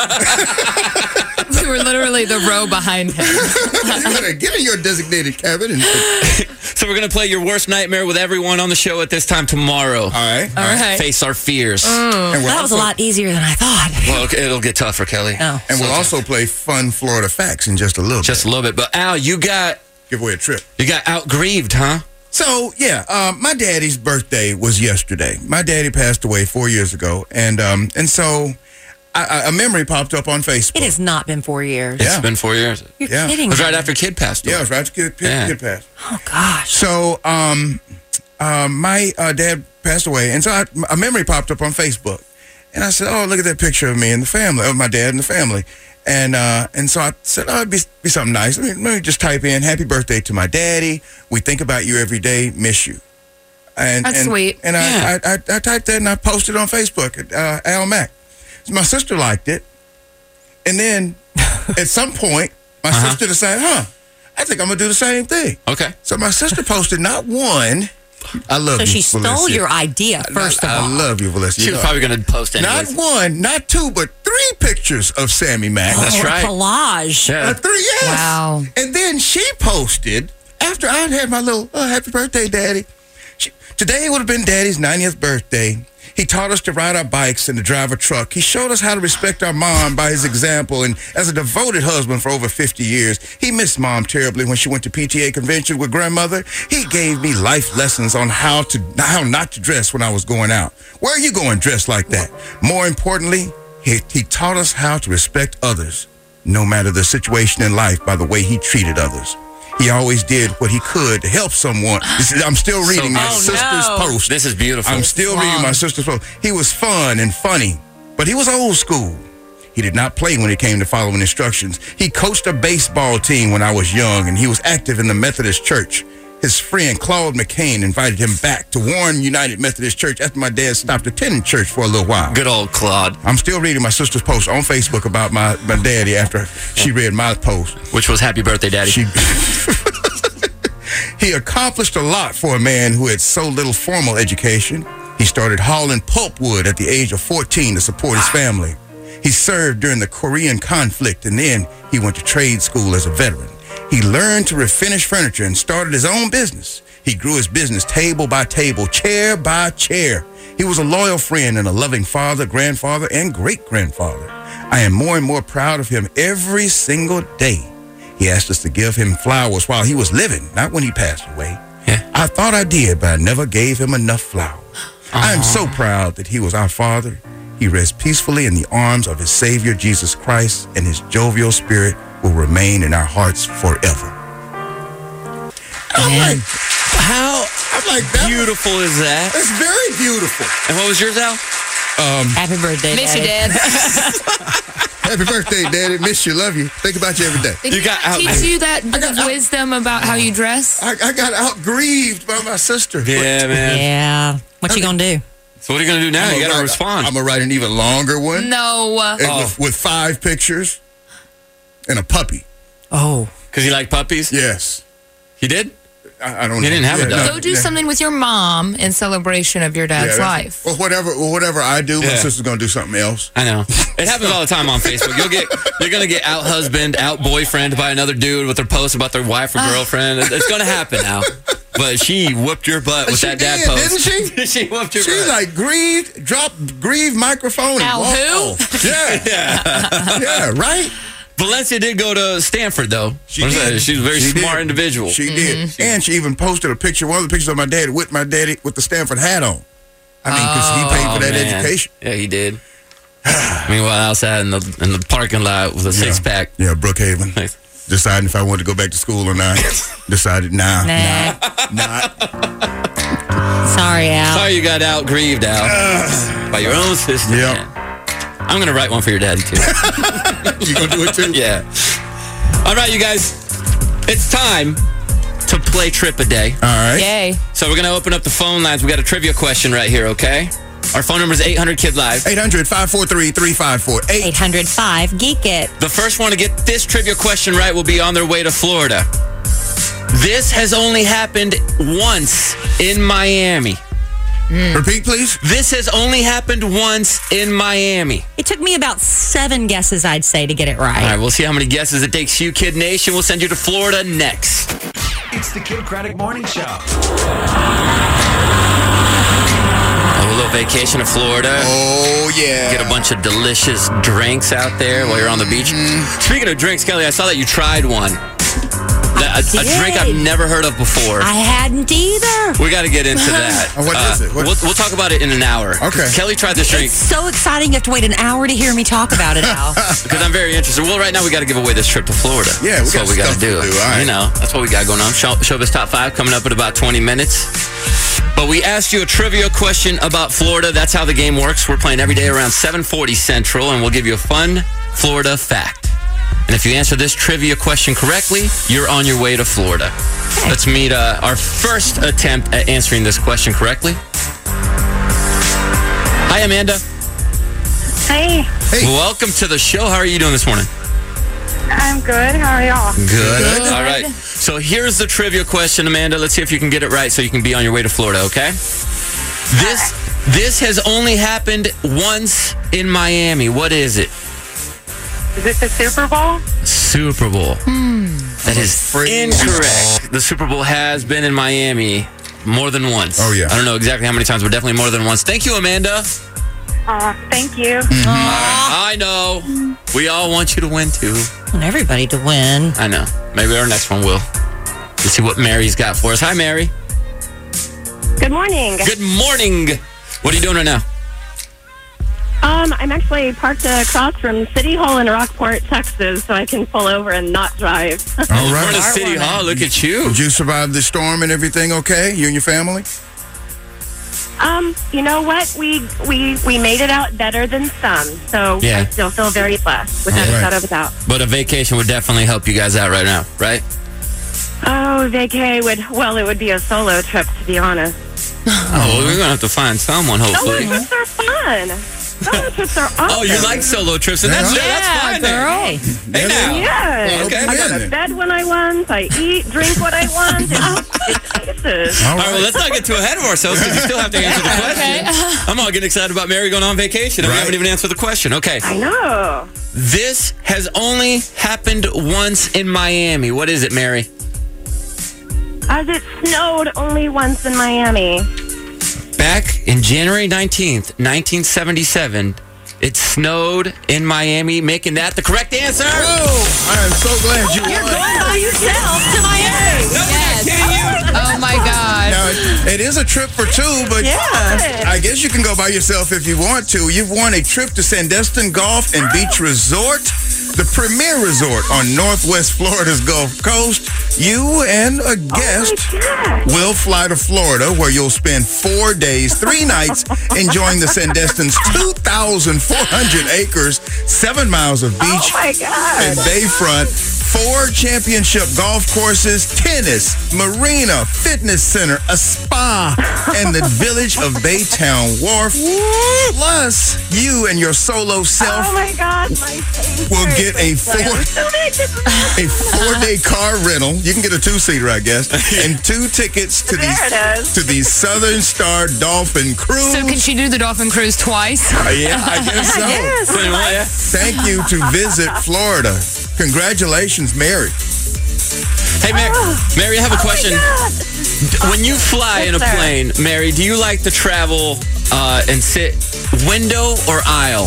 cabin. We were literally the row behind him. You better get in your designated cabin. And, So we're going to play your worst nightmare with everyone on the show at this time tomorrow. all right. All right. Face our fears. And we'll That was a also- lot easier than I thought. Well, okay, it'll get tougher, Kelly. Oh. And we'll So also play fun Florida facts in just a little Just a bit. little bit. But Al, you got Give away a trip. you got outgrieved, huh? So, yeah, um, my daddy's birthday was yesterday. My daddy passed away four years ago. And um, and so I, I, a memory popped up on Facebook. It has not been four years. Yeah. It's been four years. It You're Yeah. kidding was me. right after kid passed away. Yeah, it was right after kid, kid, Yeah. kid passed. Oh, gosh. So, um, um, my uh, dad passed away, and so I, a memory popped up on Facebook, and I said, "Oh, look at that picture of me and the family, of my dad and the family," and uh, and so I said, "Oh, it'd be, be something nice. Let me, let me just type in Happy Birthday to my daddy. We think about you every day. Miss you." And That's and, sweet. And Yeah. I, I, I I typed that and I posted it on Facebook at uh, Al Mack. So my sister liked it, and then at some point, my Uh-huh. sister decided, "Huh, I think I'm gonna do the same thing." Okay. So my sister posted not one. I love So you. she stole Valencia. your idea, first of I all. love you, Valencia. She You was know, probably going to post not anyways. one, not two, but three pictures of Sammy Mack. That's Oh, a right. collage. Yeah. Uh, three, yes. Wow. And then she posted after I had my little oh, happy birthday, Daddy. She, today would have been Daddy's ninetieth birthday. He taught us to ride our bikes and to drive a truck. He showed us how to respect our mom by his example. And as a devoted husband for over fifty years, he missed Mom terribly when she went to P T A convention with grandmother. He gave me life lessons on how to how not to dress when I was going out. Where are you going dressed like that? More importantly, he, he taught us how to respect others, no matter the situation in life, by the way he treated others. He always did what he could to help someone. This is- I'm still reading my Oh, sister's no. post. This is beautiful. I'm still reading my sister's post. He was fun and funny, but he was old school. He did not play when it came to following instructions. He coached a baseball team when I was young, and he was active in the Methodist Church. His friend Claude McCain invited him back to Warren United Methodist Church after my dad stopped attending church for a little while. Good old Claude, I'm still reading my sister's post on Facebook about my, my daddy after she read my post. which was Happy Birthday, Daddy. She He accomplished a lot for a man who had so little formal education. He started hauling pulpwood at the age of fourteen to support his family. He served during the Korean conflict, and then he went to trade school as a veteran. He learned to refinish furniture and started his own business. He grew his business table by table, chair by chair. He was a loyal friend and a loving father, grandfather, and great-grandfather. I am more and more proud of him every single day. He asked us to give him flowers while he was living, not when he passed away. Yeah. I thought I did, but I never gave him enough flowers. I am so proud that he was our father. He rests peacefully in the arms of his Savior, Jesus Christ, and his jovial spirit will remain in our hearts forever. I'm like, how? I'm like, that Beautiful is that? That's very beautiful. And what was yours, Al? Um, Happy birthday, Miss you, Daddy. Dad. happy birthday, Daddy. Miss you. Love you. Think about you every day. Did You got not out- teach you that bit got of out- wisdom about how you dress? I, I got out grieved by my sister. Yeah, man. Yeah. What you gonna do? So what are you going to do now? I'm You gonna got to write- respond. I'm going to write an even longer one. No. and Oh. with, with five pictures and a puppy. Oh. Because you like puppies? Yes. You did? I, I don't You know. didn't have a dog. Go do yeah. something with your mom in celebration of your dad's Yeah, life. Well, whatever, well, whatever I do, my Yeah. sister's going to do something else. I know. It happens all the time on Facebook. You'll get, you're going to get out husband, out boyfriend by another dude with their post about their wife or girlfriend. It- It's going to happen now. But she whooped your butt with She that dad did, post. didn't she? she whooped your She butt. like grieved, dropped, grieved microphone. And Ow, walked who? off. Yeah. yeah. Yeah, right? Valencia did go to Stanford, though. She What is did. that? She's a very She smart did. individual. She did. And she even posted a picture, one of the pictures of my daddy with my daddy with the Stanford hat on. I mean, because he paid Oh, for that man. education. Yeah, he did. Meanwhile, outside in the in the parking lot with a six pack. Yeah, Brookhaven. Deciding if I wanted to go back to school or not. Decided, nah, Nah. nah, nah. Sorry, Al. Sorry you got out grieved out by your own sister. Yep. man. I'm gonna write one for your daddy too. You gonna do it too? Yeah. All right, you guys. It's time to play Trip a Day. All right. Yay. So we're gonna open up the phone lines. We got a trivia question right here. Okay. Our phone number is eight hundred Kid Live. eight hundred, five four three, three five four eight. eight hundred five Geek It. The first one to get this trivia question right will be on their way to Florida. This has only happened once in Miami. Repeat, please. This has only happened once in Miami. It took me about seven guesses, I'd say, to get it right. All right, we'll see how many guesses it takes you, Kid Nation. We'll send you to Florida next. It's the Kid Craddock Morning Show. A little vacation to Florida. Oh, yeah. Get a bunch of delicious drinks out there while you're on the beach. Speaking of drinks, Kelly, I saw that you tried one. That- a, a did. drink I've never heard of before. I hadn't either. We got to get into that. Oh, what is it? What- We'll, we'll talk about it in an hour. Okay. Kelly tried this drink It's so exciting. You have to wait an hour to hear me talk about it, Al. because I'm very interested. Well, right now we got to give away this trip to Florida. Yeah, we that's got what we got to stuff to do. do, all right. You know, that's what we got going on. Show, Showbiz Top Five coming up in about twenty minutes. But we asked you a trivia question about Florida. That's how the game works. We're playing every day around seven forty Central, and we'll give you a fun Florida fact. And if you answer this trivia question correctly, you're on your way to Florida. Let's meet uh, our first attempt at answering this question correctly. Hi, Amanda. Hey, Hey. Welcome to the show. How are you doing this morning? I'm good. How are y'all? Good. Good. All right. So here's the trivia question, Amanda. Let's see if you can get it right so you can be on your way to Florida, okay? This this has only happened once in Miami. What is it? Is it the Super Bowl? Super Bowl. That is incorrect. The Super Bowl has been in Miami more than once. Oh, yeah. I don't know exactly how many times, but definitely more than once. Thank you, Amanda. Uh, thank you. I know. We all want you to win, too. I want everybody to win. I know. Maybe our next one will. Let's see what Mary's got for us. Hi, Mary. Good morning. Good morning. What are you doing right now? Um, I'm actually parked across from City Hall in Rockport, Texas, so I can pull over and not drive. All We're right. in the City woman. Hall. Look at you. Did you survive the storm and everything okay? You and your family? um, you know what? We we we made it out better than some, so Yeah. I still feel very blessed, without a All right. shadow of a doubt. But a vacation would definitely help you guys out right now, right? Oh, vacay would well, it would be a solo trip, to be honest. Oh, well, we're going to have to find someone, Solo hopefully. trips are fun. Solo trips are awesome. Oh, you like solo trips, and that's, Yeah. that's fine then. Hey. Hey, now. Yes. Okay. I go to bed when I want. I eat, drink what I want. It's places. All All right, well, right. let's not get too ahead of ourselves because you still have to answer the question. I'm all getting excited about Mary going on vacation, and we Right. haven't even answered the question. Okay. I know. This has only happened once in Miami. What is it, Mary? As it snowed only once in Miami. Back in January nineteenth, nineteen seventy-seven, it snowed in Miami, making that the correct answer. Oh, I am so glad you You're won. going by yourself to Miami. Yes. Oh my God. Now, it, it is a trip for two, but Yeah. I guess you can go by yourself if you want to. You've won a trip to Sandestin Golf and Beach Resort. the premier resort on Northwest Florida's Gulf Coast. You and a guest will fly to Florida, where you'll spend four days, three nights, enjoying the Sandestin's two thousand four hundred acres, seven miles of beach Oh my God. and bayfront, four championship golf courses, tennis, marina, fitness center, a spa, and the village of Baytown Wharf. Plus, you and your solo self Oh my God, my favorite. will get a four a four day car rental. You can get a two seater, I guess, and two tickets to There it the is. to the Southern Star Dolphin Cruise. So can she do the dolphin cruise twice? Uh, yeah, I guess so. Yes. Anyway, yeah. Thank you to Visit Florida. Congratulations, Mary. Hey, Mary, Mary, I have a question. D- When you fly in a Yes, sir. plane, Mary, do you like to travel uh, and sit window or aisle?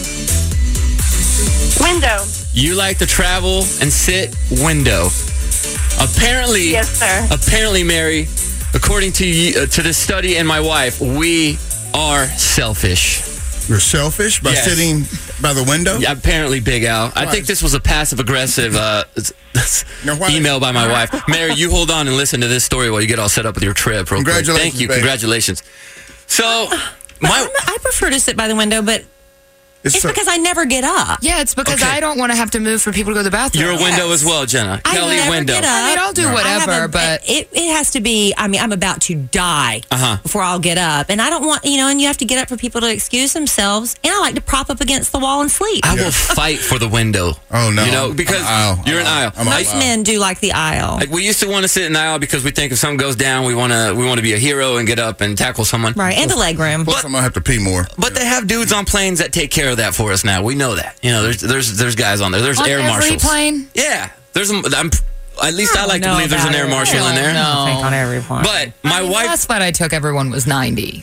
Window. You like to travel and sit window. Apparently, Yes, sir. apparently, Mary, according to you, uh, to this study and my wife, we are selfish. You're selfish by Yes. sitting by the window? Yeah, apparently, Big Al. I Why? think this was a passive aggressive uh, Now, why- email by my wife. Mary, you hold on and listen to this story while you get all set up with your trip. Real quick. Congratulations, Thank you. babe. Congratulations. So, But my I'm- I prefer to sit by the window, but it's so- because I never get up. Yeah, it's because Okay. I don't want to have to move for people to go to the bathroom. you're a window as well, Jenna. I Kelly, never window. get up. I mean, I'll do I have whatever, a- but- it, it has to be. I mean, I'm about to die Uh-huh. before I'll get up, and I don't want you know. And you have to get up for people to excuse themselves, and I like to prop up against the wall and sleep. I will fight for the window. Oh, no. You know, because I'm aisle. you're I'm an aisle. aisle. I'm Most aisle. men do like the aisle. Like we used to want to sit in the aisle because we think if something goes down, we want to we want to be a hero and get up and tackle someone. Right, and the leg room. Plus, I'm going to have to pee more. But they have dudes on planes that take care of that for us now. We know that. You know, there's there's there's guys on there. There's On air every marshals. plane? Yeah, there's. A, I'm, at least I, I like to don't believe know there's an about air it. marshal in there. No. I think on every plane. But my I mean, wife, last flight I took, everyone was ninety.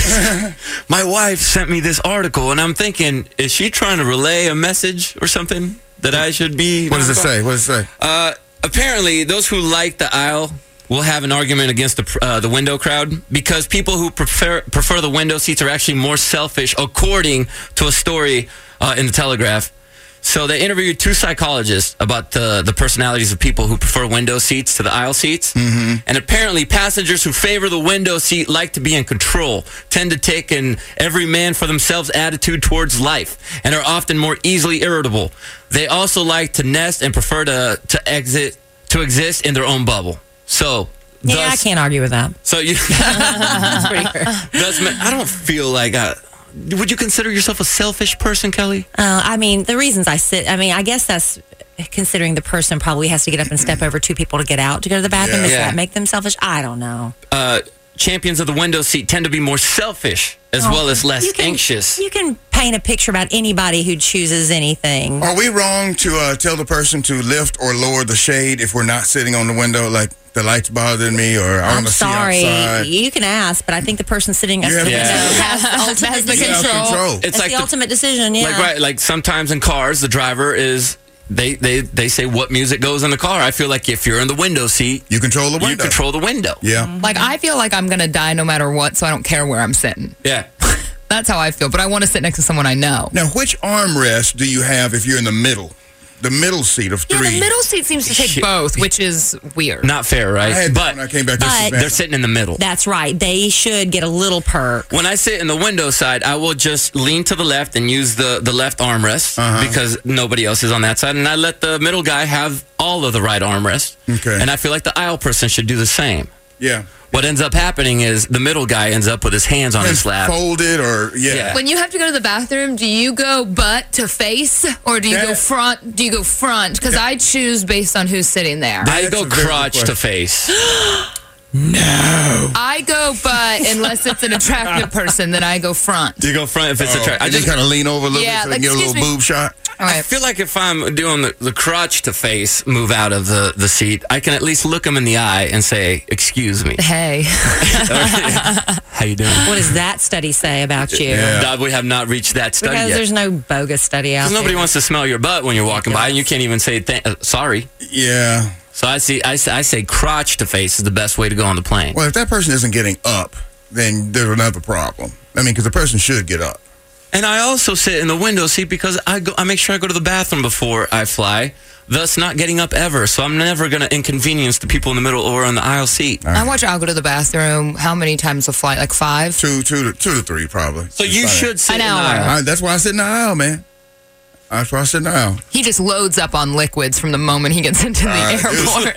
my wife sent me this article, and I'm thinking, is she trying to relay a message or something that I should be? What does it say? What does it say? Uh, apparently, those who like the aisle will have an argument against the uh, the window crowd because people who prefer prefer the window seats are actually more selfish, according to a story uh, in the Telegraph. So they interviewed two psychologists about the, the personalities of people who prefer window seats to the aisle seats. Mm-hmm. And apparently passengers who favor the window seat like to be in control, tend to take an every man for themselves attitude towards life, and are often more easily irritable. They also like to nest and prefer to, to exit to exist in their own bubble. So yeah, I thus- can't argue with that. So you That's pretty fair. thus, I don't feel like I, would you consider yourself a selfish person, Kelly? Uh, I mean, the reasons I sit, I mean, I guess that's considering the person probably has to get up and step over two people to get out to go to the bathroom. Yeah. Does Yeah. that make them selfish? I don't know. Uh, champions of the window seat tend to be more selfish as well as less You can- anxious. You can paint a picture about anybody who chooses anything. Are we wrong to uh, tell the person to lift or lower the shade if we're not sitting on the window? Like the lights bothering me, or I I'm want to see sorry. outside. You can ask, but I think the person sitting next You to the have- window Yeah. has the ultimate Has the decision. control. Control. It's It's like the, the, ultimate decision, yeah. like right, like sometimes in cars, the driver is they they they say what music goes in the car. I feel like if you're in the window seat, You control the you window. control the window. Yeah. Like, I feel like I'm going to die no matter what, so I don't care where I'm sitting. Yeah. That's how I feel, but I want to sit next to someone I know. Now, which armrest do you have if you're in the middle? The middle seat of Yeah, three. the middle seat seems to take Shit. both, which is weird. Not fair, I right? had that But when I came back but- to they're sitting in the middle. That's right. They should get a little perk. When I sit in the window side, I will just lean to the left and use the, the left armrest Uh-huh. because nobody else is on that side. And I let the middle guy have all of the right armrest. Okay. And I feel like the aisle person should do the same. Yeah. What ends up happening is the middle guy ends up with his hands on And his lap. folded or, yeah. Yeah. When you have to go to the bathroom, do you go butt to face or do you Yeah. go front? Do you go front? Because I choose based on who's sitting there. I That's go a very good crotch to question. face. I go butt unless it's an attractive person, then I go front. You go front if it's Oh, attractive. I and just kind of lean over a little Yeah, bit so like, they get a little excuse me. boob shot. All I right. feel like if I'm doing the, the crotch to face move out of the, the seat, I can at least look him in the eye and say, "Excuse me." Hey. How you doing? What does that study say about you? Yeah. Dog, we have not reached that study Because yet. there's no bogus study out Because nobody there. wants to smell your butt when you're walking by, and you can't even say th- uh, sorry. Yeah. So I see. I, say- I say crotch to face is the best way to go on the plane. Well, if that person isn't getting up, then there's another problem. I mean, because the person should get up. And I also sit in the window seat because I go. I make sure I go to the bathroom before I fly, thus not getting up ever. So I'm never going to inconvenience the people in the middle or on the aisle seat. I watch Al go to the bathroom. How many times a flight? Like five? Two, two, to, two to three, probably. So you should sit An in the hour. aisle. I, that's why I sit in the aisle, man. That's why I sit in the aisle. He just loads up on liquids from the moment he gets into the right. airport.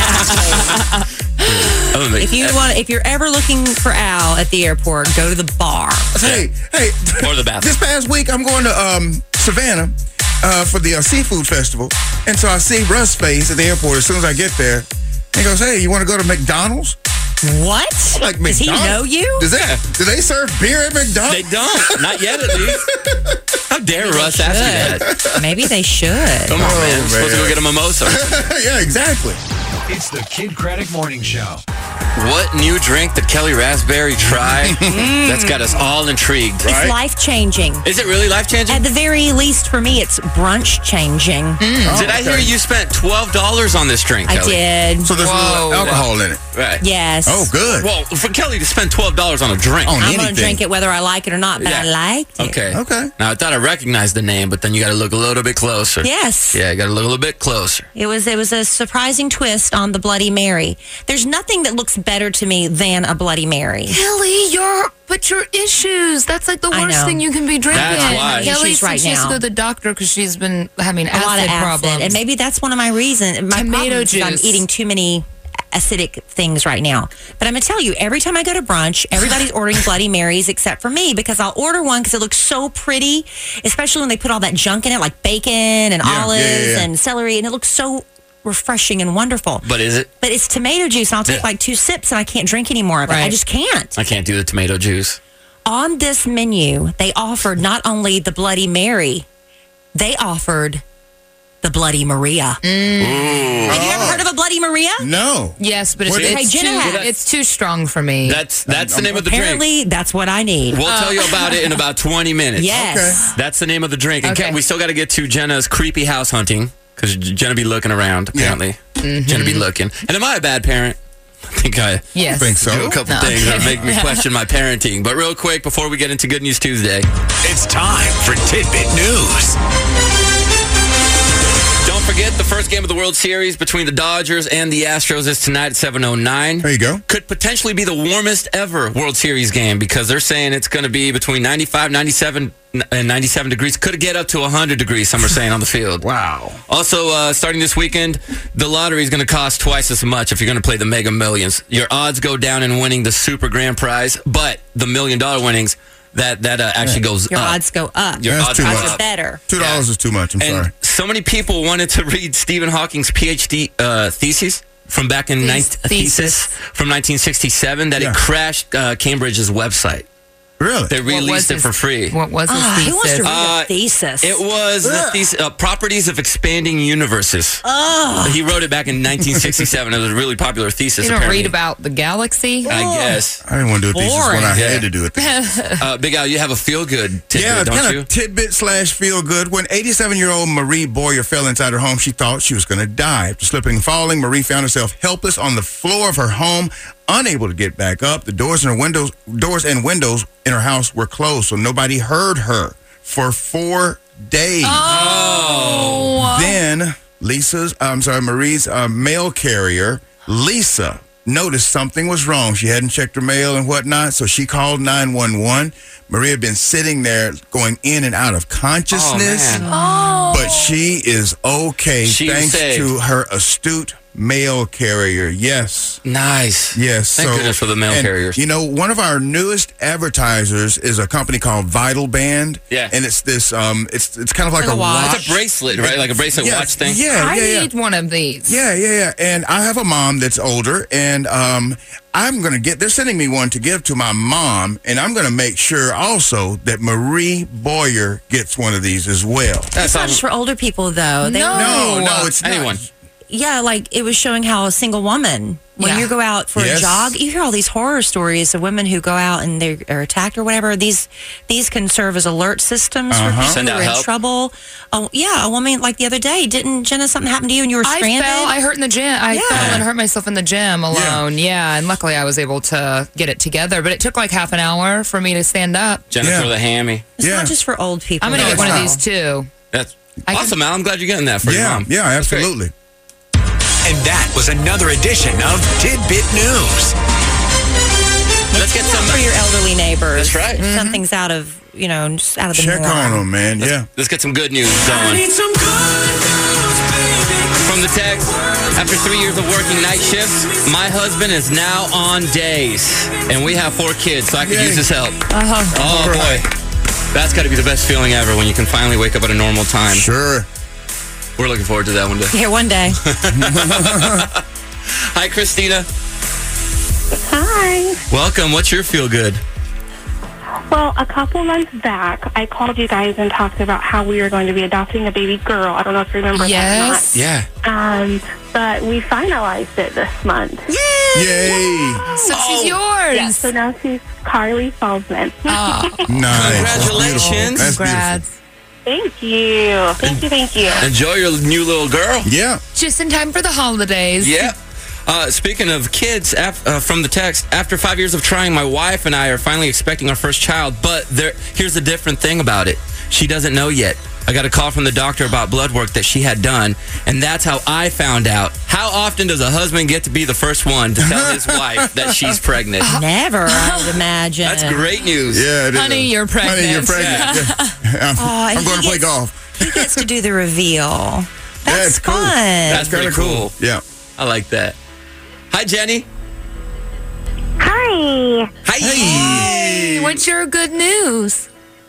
Oh, If you want, if you're ever looking for Al at the airport, go to the bar. Hey, hey. Or the bathroom. This past week, I'm going to um, Savannah uh, for the uh, seafood festival. And so I see Russ' face at the airport as soon as I get there. He goes, hey, you want to go to McDonald's? What? Like Does he McDonald's? know you? Does they, do they serve beer at McDonald's? They don't. Not yet, at least. How dare Russ ask you that? Maybe they should. Come on, man. I'm supposed to go man. get a mimosa. Yeah, exactly. It's the Kid Craddock Morning Show. What new drink did Kelly Raspberry try? That's got us all intrigued. It's life changing. Is it really life changing? At the very least, for me, it's brunch changing. Did I hear you spent twelve dollars on this drink, I Kelly? did. So there's a little Whoa. alcohol in it. Right. Yes. Oh, good. Well, for Kelly to spend twelve dollars on a drink. On I'm going anything. to drink it whether I like it or not, but Yeah. I liked it. Okay. Okay. Now, I thought I recognized the name, but then you got to look a little bit closer. Yes. Yeah, you got to look a little bit closer. It was it was a surprising twist on the Bloody Mary. There's nothing that looks better to me than a Bloody Mary. Kelly, your but your issues. That's like the I worst know. thing you can be drinking. That's why. Kelly Issues said right she has to now. go to the doctor because she's been having A acid, lot of acid, problems. and maybe that's one of my reasons. My Tomato problem is I'm juice. eating too many acidic things right now. But I'm gonna tell you, every time I go to brunch, everybody's ordering Bloody Marys except for me because I'll order one because it looks so pretty, especially when they put all that junk in it, like bacon and Yeah, olives yeah, yeah, yeah. and celery, and it looks so refreshing and wonderful. But is it? But it's tomato juice, and I'll take Yeah. like two sips, and I can't drink any more of it. I Right. just can't. I can't do the tomato juice. On this menu, they offered not only the Bloody Mary, they offered the Bloody Maria. Have you ever heard of a Bloody Maria? No. yes, but it's, What is- it's, Hey, Jenna too, has- it's too strong for me. That's that's the name of the drink. Apparently, that's what I need. We'll tell you about it in about twenty minutes. Yes. That's the name of the drink. And Okay. Ke- we still got to get to Jenna's creepy house hunting because Jenna be looking around, apparently. Jenna be looking. And am I a bad parent? I think I yes. I think so. do a couple No. things that make me question my parenting. But real quick, before we get into Good News Tuesday, It's time for Tidbit News. don't forget the first game of the World Series between the Dodgers and the Astros is tonight at seven oh nine. There you go. Could potentially be the warmest ever World Series game because they're saying it's going to be between ninety-five, ninety-seven, and ninety-seven degrees. Could get up to one hundred degrees, some are saying, on the field. Wow. Also, uh, starting this weekend, the lottery is going to cost twice as much if you're going to play the Mega Millions. Your odds go down in winning the Super Grand Prize, but the million dollar winnings, that, that uh, actually goes Your up. odds go up. Your That's odds too go much. Odds up. are better. Two dollars is too much. I'm And sorry. so many people wanted to read Stephen Hawking's PhD uh, thesis from back in Thes- nine- thesis. thesis from nineteen sixty-seven that Yeah. it crashed uh, Cambridge's website. Really? They What was released it his- for free. What was his Ah, thesis? who wants to read Uh, a thesis? It was the thesis, uh, Properties of Expanding Universes. Oh. He wrote it back in nineteen sixty-seven. It was a really popular thesis. you don't apparently. read about the galaxy? I guess. I didn't want to do a thesis Boring. when I Yeah. had to do a thesis. Uh, Big Al, you have a feel-good tidbit, Yeah, don't kind you? of tidbit slash feel good. When eighty-seven-year-old Marie Boyer fell inside her home, she thought she was going to die. After slipping and falling, Marie found herself helpless on the floor of her home, unable to get back up. The doors and her windows, doors and windows in her house were closed, so nobody heard her for four days. Oh. Then Lisa's, I'm sorry, Marie's uh, mail carrier, Lisa, noticed something was wrong. She hadn't checked her mail and whatnot, so she called nine one one. Marie had been sitting there going in and out of consciousness, Oh, man. Oh. but she is okay She was thanks saved. to her astute mail carrier. Yes. Nice. Yes. Thank so, goodness for the mail and, carriers. You know, one of our newest advertisers is a company called Vital Band. Yeah. And it's this, um, it's it's kind of like, Like a a watch. watch. It's a bracelet, right? Like a bracelet Yeah, watch thing? Yeah, I yeah, yeah. need one of these. Yeah, yeah, yeah. And I have a mom that's older, and um, I'm going to get, they're sending me one to give to my mom, and I'm going to make sure also that Marie Boyer gets one of these as well. That's It's not all. just for older people, though. They No. were- No, no, it's not. Anyone. yeah, like it was showing how a single woman When Yeah. you go out for Yes. a jog, you hear all these horror stories of women who go out and they are attacked or whatever. These these can serve as alert systems for people Send who out are in help. trouble. Oh, yeah, a woman like the other day, didn't Jenna something happen to you and you were I stranded? fell. I hurt in the gym. I Yeah. fell and hurt myself in the gym alone. Yeah. and luckily I was able to get it together. But it took like half an hour for me to stand up. Jennifer Yeah. the hammy. it's Yeah. not just for old people. I'm gonna No, get one of it's these too. That's I can- awesome, Al. I'm glad you're getting that for your Yeah, mom. yeah, That's great. absolutely. And that was another edition of Tidbit News. Let's get some. for your elderly neighbors. That's right. If something's out of, you know, just out of the Check norm. on them, man. Yeah. Let's get some good news going. From the text, after three years of working night shifts, my husband is now on days. And we have four kids, so I could Yay. use his help. Uh-huh. Oh, boy. That's got to be the best feeling ever when you can finally wake up at a normal time. Sure. We're looking forward to that one day. Here, one day. Hi, Christina. Hi. Welcome. What's your feel good? Well, a couple months back, I called you guys and talked about how we were going to be adopting a baby girl. I don't know if you remember Yes. Yeah. that or not. Um, but we finalized it this month. Yay. So Oh. she's yours. Yeah, so now she's Carly Salzman. Oh, Nice. That's beautiful. Congratulations. That's beautiful. congrats. Thank you. Thank you, thank you. Enjoy your new little girl. Yeah. Just in time for the holidays. Yeah. Uh, speaking of kids, af- uh, from the text, after five years of trying, my wife and I are finally expecting our first child. But there, here's the different thing about it. She doesn't know yet. I got a call from the doctor about blood work that she had done, and that's how I found out. How often does a husband get to be the first one to tell his wife that she's pregnant? Never, I would imagine. That's great news. Yeah. It is. Honey, you're pregnant. Honey, you're pregnant. Yeah. I'm, Oh, I'm he going to play gets- golf. He gets to do the reveal. That's it's cool. fun. That's pretty Kinda cool. Yeah. I like that. Hi, Jenny. Hi. Hi. Hey, what's your good news?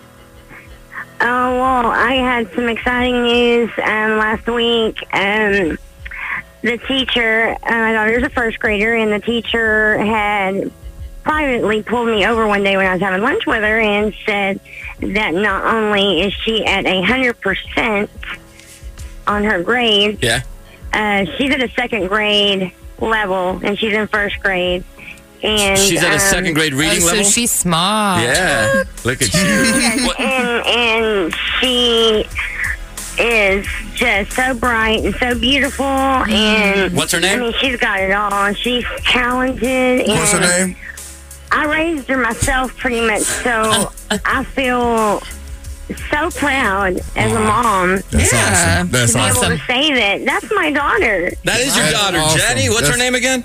Oh, well, I had some exciting news um, last week. Um, the teacher, uh, my daughter's a first grader, and the teacher had privately pulled me over one day when I was having lunch with her and said that not only is she at a one hundred percent on her grade, Yeah. uh, she's at a second grade level, and she's in first grade. And She's at a um, second grade reading oh, level. So she's smart. Yeah. Look at you. What- and and she is just so bright and so beautiful, and What's her name? I mean, she's got it all. She's talented. What's her and name? I raised her myself, pretty much, so I feel so proud as a mom That's Yeah. awesome. That's to be awesome. able to say that. That's my daughter. That is your That's daughter, awesome. Jenny. What's her That's- name again?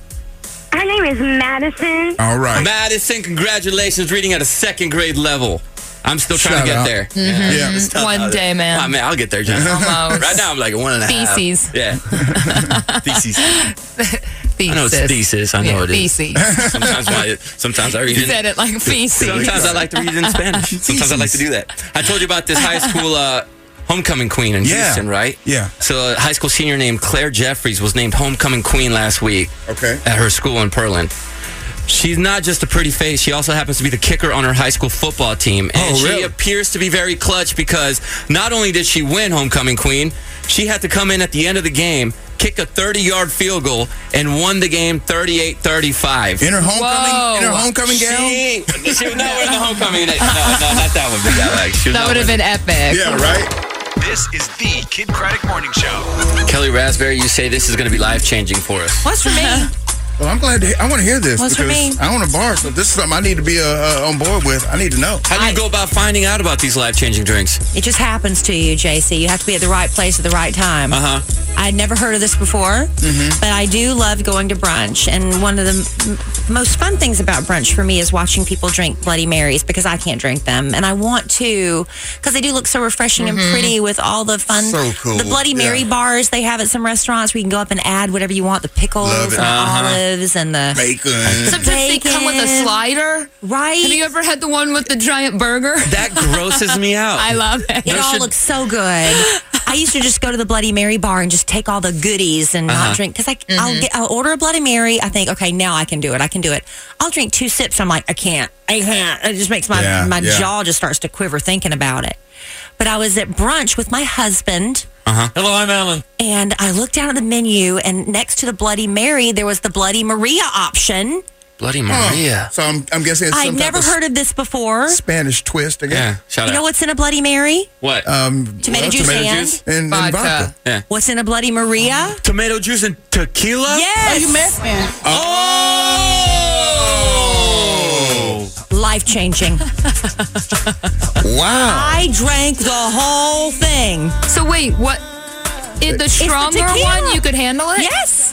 Her name is Madison. All right. Madison, congratulations, reading at a second grade level. I'm still trying Shout to get out. there. Yeah. It's tough One out there. day, man. Oh, man, I'll get there, Jenny. Almost. Right now, I'm like a one and a half. Theses. Yeah. Theses. Thesis. I know it's thesis. I know yeah, it is. thesis. Sometimes, I, sometimes I read You it. said it like feces. Sometimes I like to read it in Spanish. Sometimes I like to do that. I told you about this high school uh, homecoming queen in Yeah. Houston, right? Yeah. So a high school senior named Claire Jeffries was named homecoming queen last week Okay. at her school in Pearland. She's not just a pretty face. She also happens to be the kicker on her high school football team. And Oh, she really? appears to be very clutch because not only did she win homecoming queen, she had to come in at the end of the game, kick a thirty-yard field goal, and won the game thirty-eight thirty-five. In her homecoming, Whoa. in her homecoming gown. She, she was nowhere in the homecoming. No, no, not that one. But yeah, like, she was That would have nowhere. been epic. Yeah, right. This is the Kid Craddock Morning Show. Kelly Raspberry, you say this is going to be life-changing for us. What's for me? Well, I'm glad to hear, I want to hear this What's for because me? I own a bar, so this is something I need to be uh, uh, on board with. I need to know. How do you go about finding out about these life-changing drinks? It just happens to you, J C. You have to be at the right place at the right time. Uh-huh. I'd never heard of this before, but I do love going to brunch. And one of the m- most fun things about brunch for me is watching people drink Bloody Marys because I can't drink them. And I want to, because they do look so refreshing and pretty with all the fun. So cool. The Bloody Mary Yeah. bars they have at some restaurants where you can go up and add whatever you want, the pickles Love and it. the Uh-huh. olives and the... Bacon. Sometimes they come with a Bacon. slider. Right? Have you ever had the one with the giant burger? That grosses me out. I love it. It all should- looks so good. I used to just go to the Bloody Mary bar and just take all the goodies and Uh-huh. not drink. Because I'll, get, I'll order a Bloody Mary. I think, okay, now I can do it. I can do it. I'll drink two sips. I'm like, I can't. I can't. It just makes my, Yeah, my yeah. jaw just starts to quiver thinking about it. But I was at brunch with my husband. Hello, I'm Alan. And I looked down at the menu, and next to the Bloody Mary, there was the Bloody Maria option. Bloody Huh. Maria. So I'm, I'm guessing it's I'd some never type of heard of this before. Spanish twist again. Yeah, shout You know out. what's in a Bloody Mary? What? Um, Tomato well, juice tomato and? juice and, and Vodka. vodka. yeah. What's in a Bloody Maria? Tomato juice and tequila? Yes. Oh! Life changing. Wow. I drank the whole thing. So wait, what? Is the stronger tequila. one you could handle it? Yes.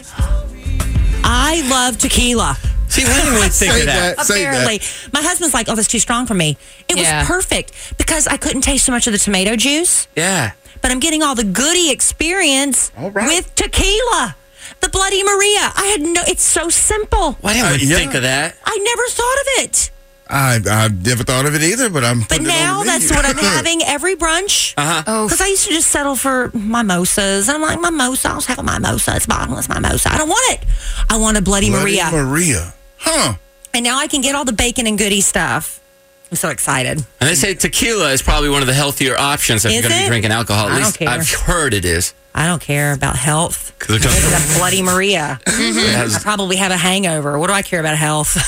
I love tequila. See, Lenny would think Say of that. that. Say Apparently, that. my husband's like, "Oh, that's too strong for me." It Yeah. was perfect because I couldn't taste so much of the tomato juice, Yeah. but I'm getting all the goody experience All right. with tequila. The Bloody Maria. I had no. It's so simple. Why didn't we Uh, yeah. think of that? I never thought of it. I I never thought of it either, but I'm. But putting it on now the that's menu. what I'm having every brunch. Uh-huh. Oh, Because I used to just settle for mimosas. And I'm like, mimosa, I'll just have a mimosa. It's bottomless mimosa. I don't want it. I want a Bloody, Bloody Maria. Maria. Huh. And now I can get all the bacon and goody stuff. I'm so excited. And they say tequila is probably one of the healthier options if Is you're going to it? be drinking alcohol. At I don't least care. I've heard it is. I don't care about health. 'Cause it Look comes- at that Bloody Maria. it I has- probably have a hangover. What do I care about health?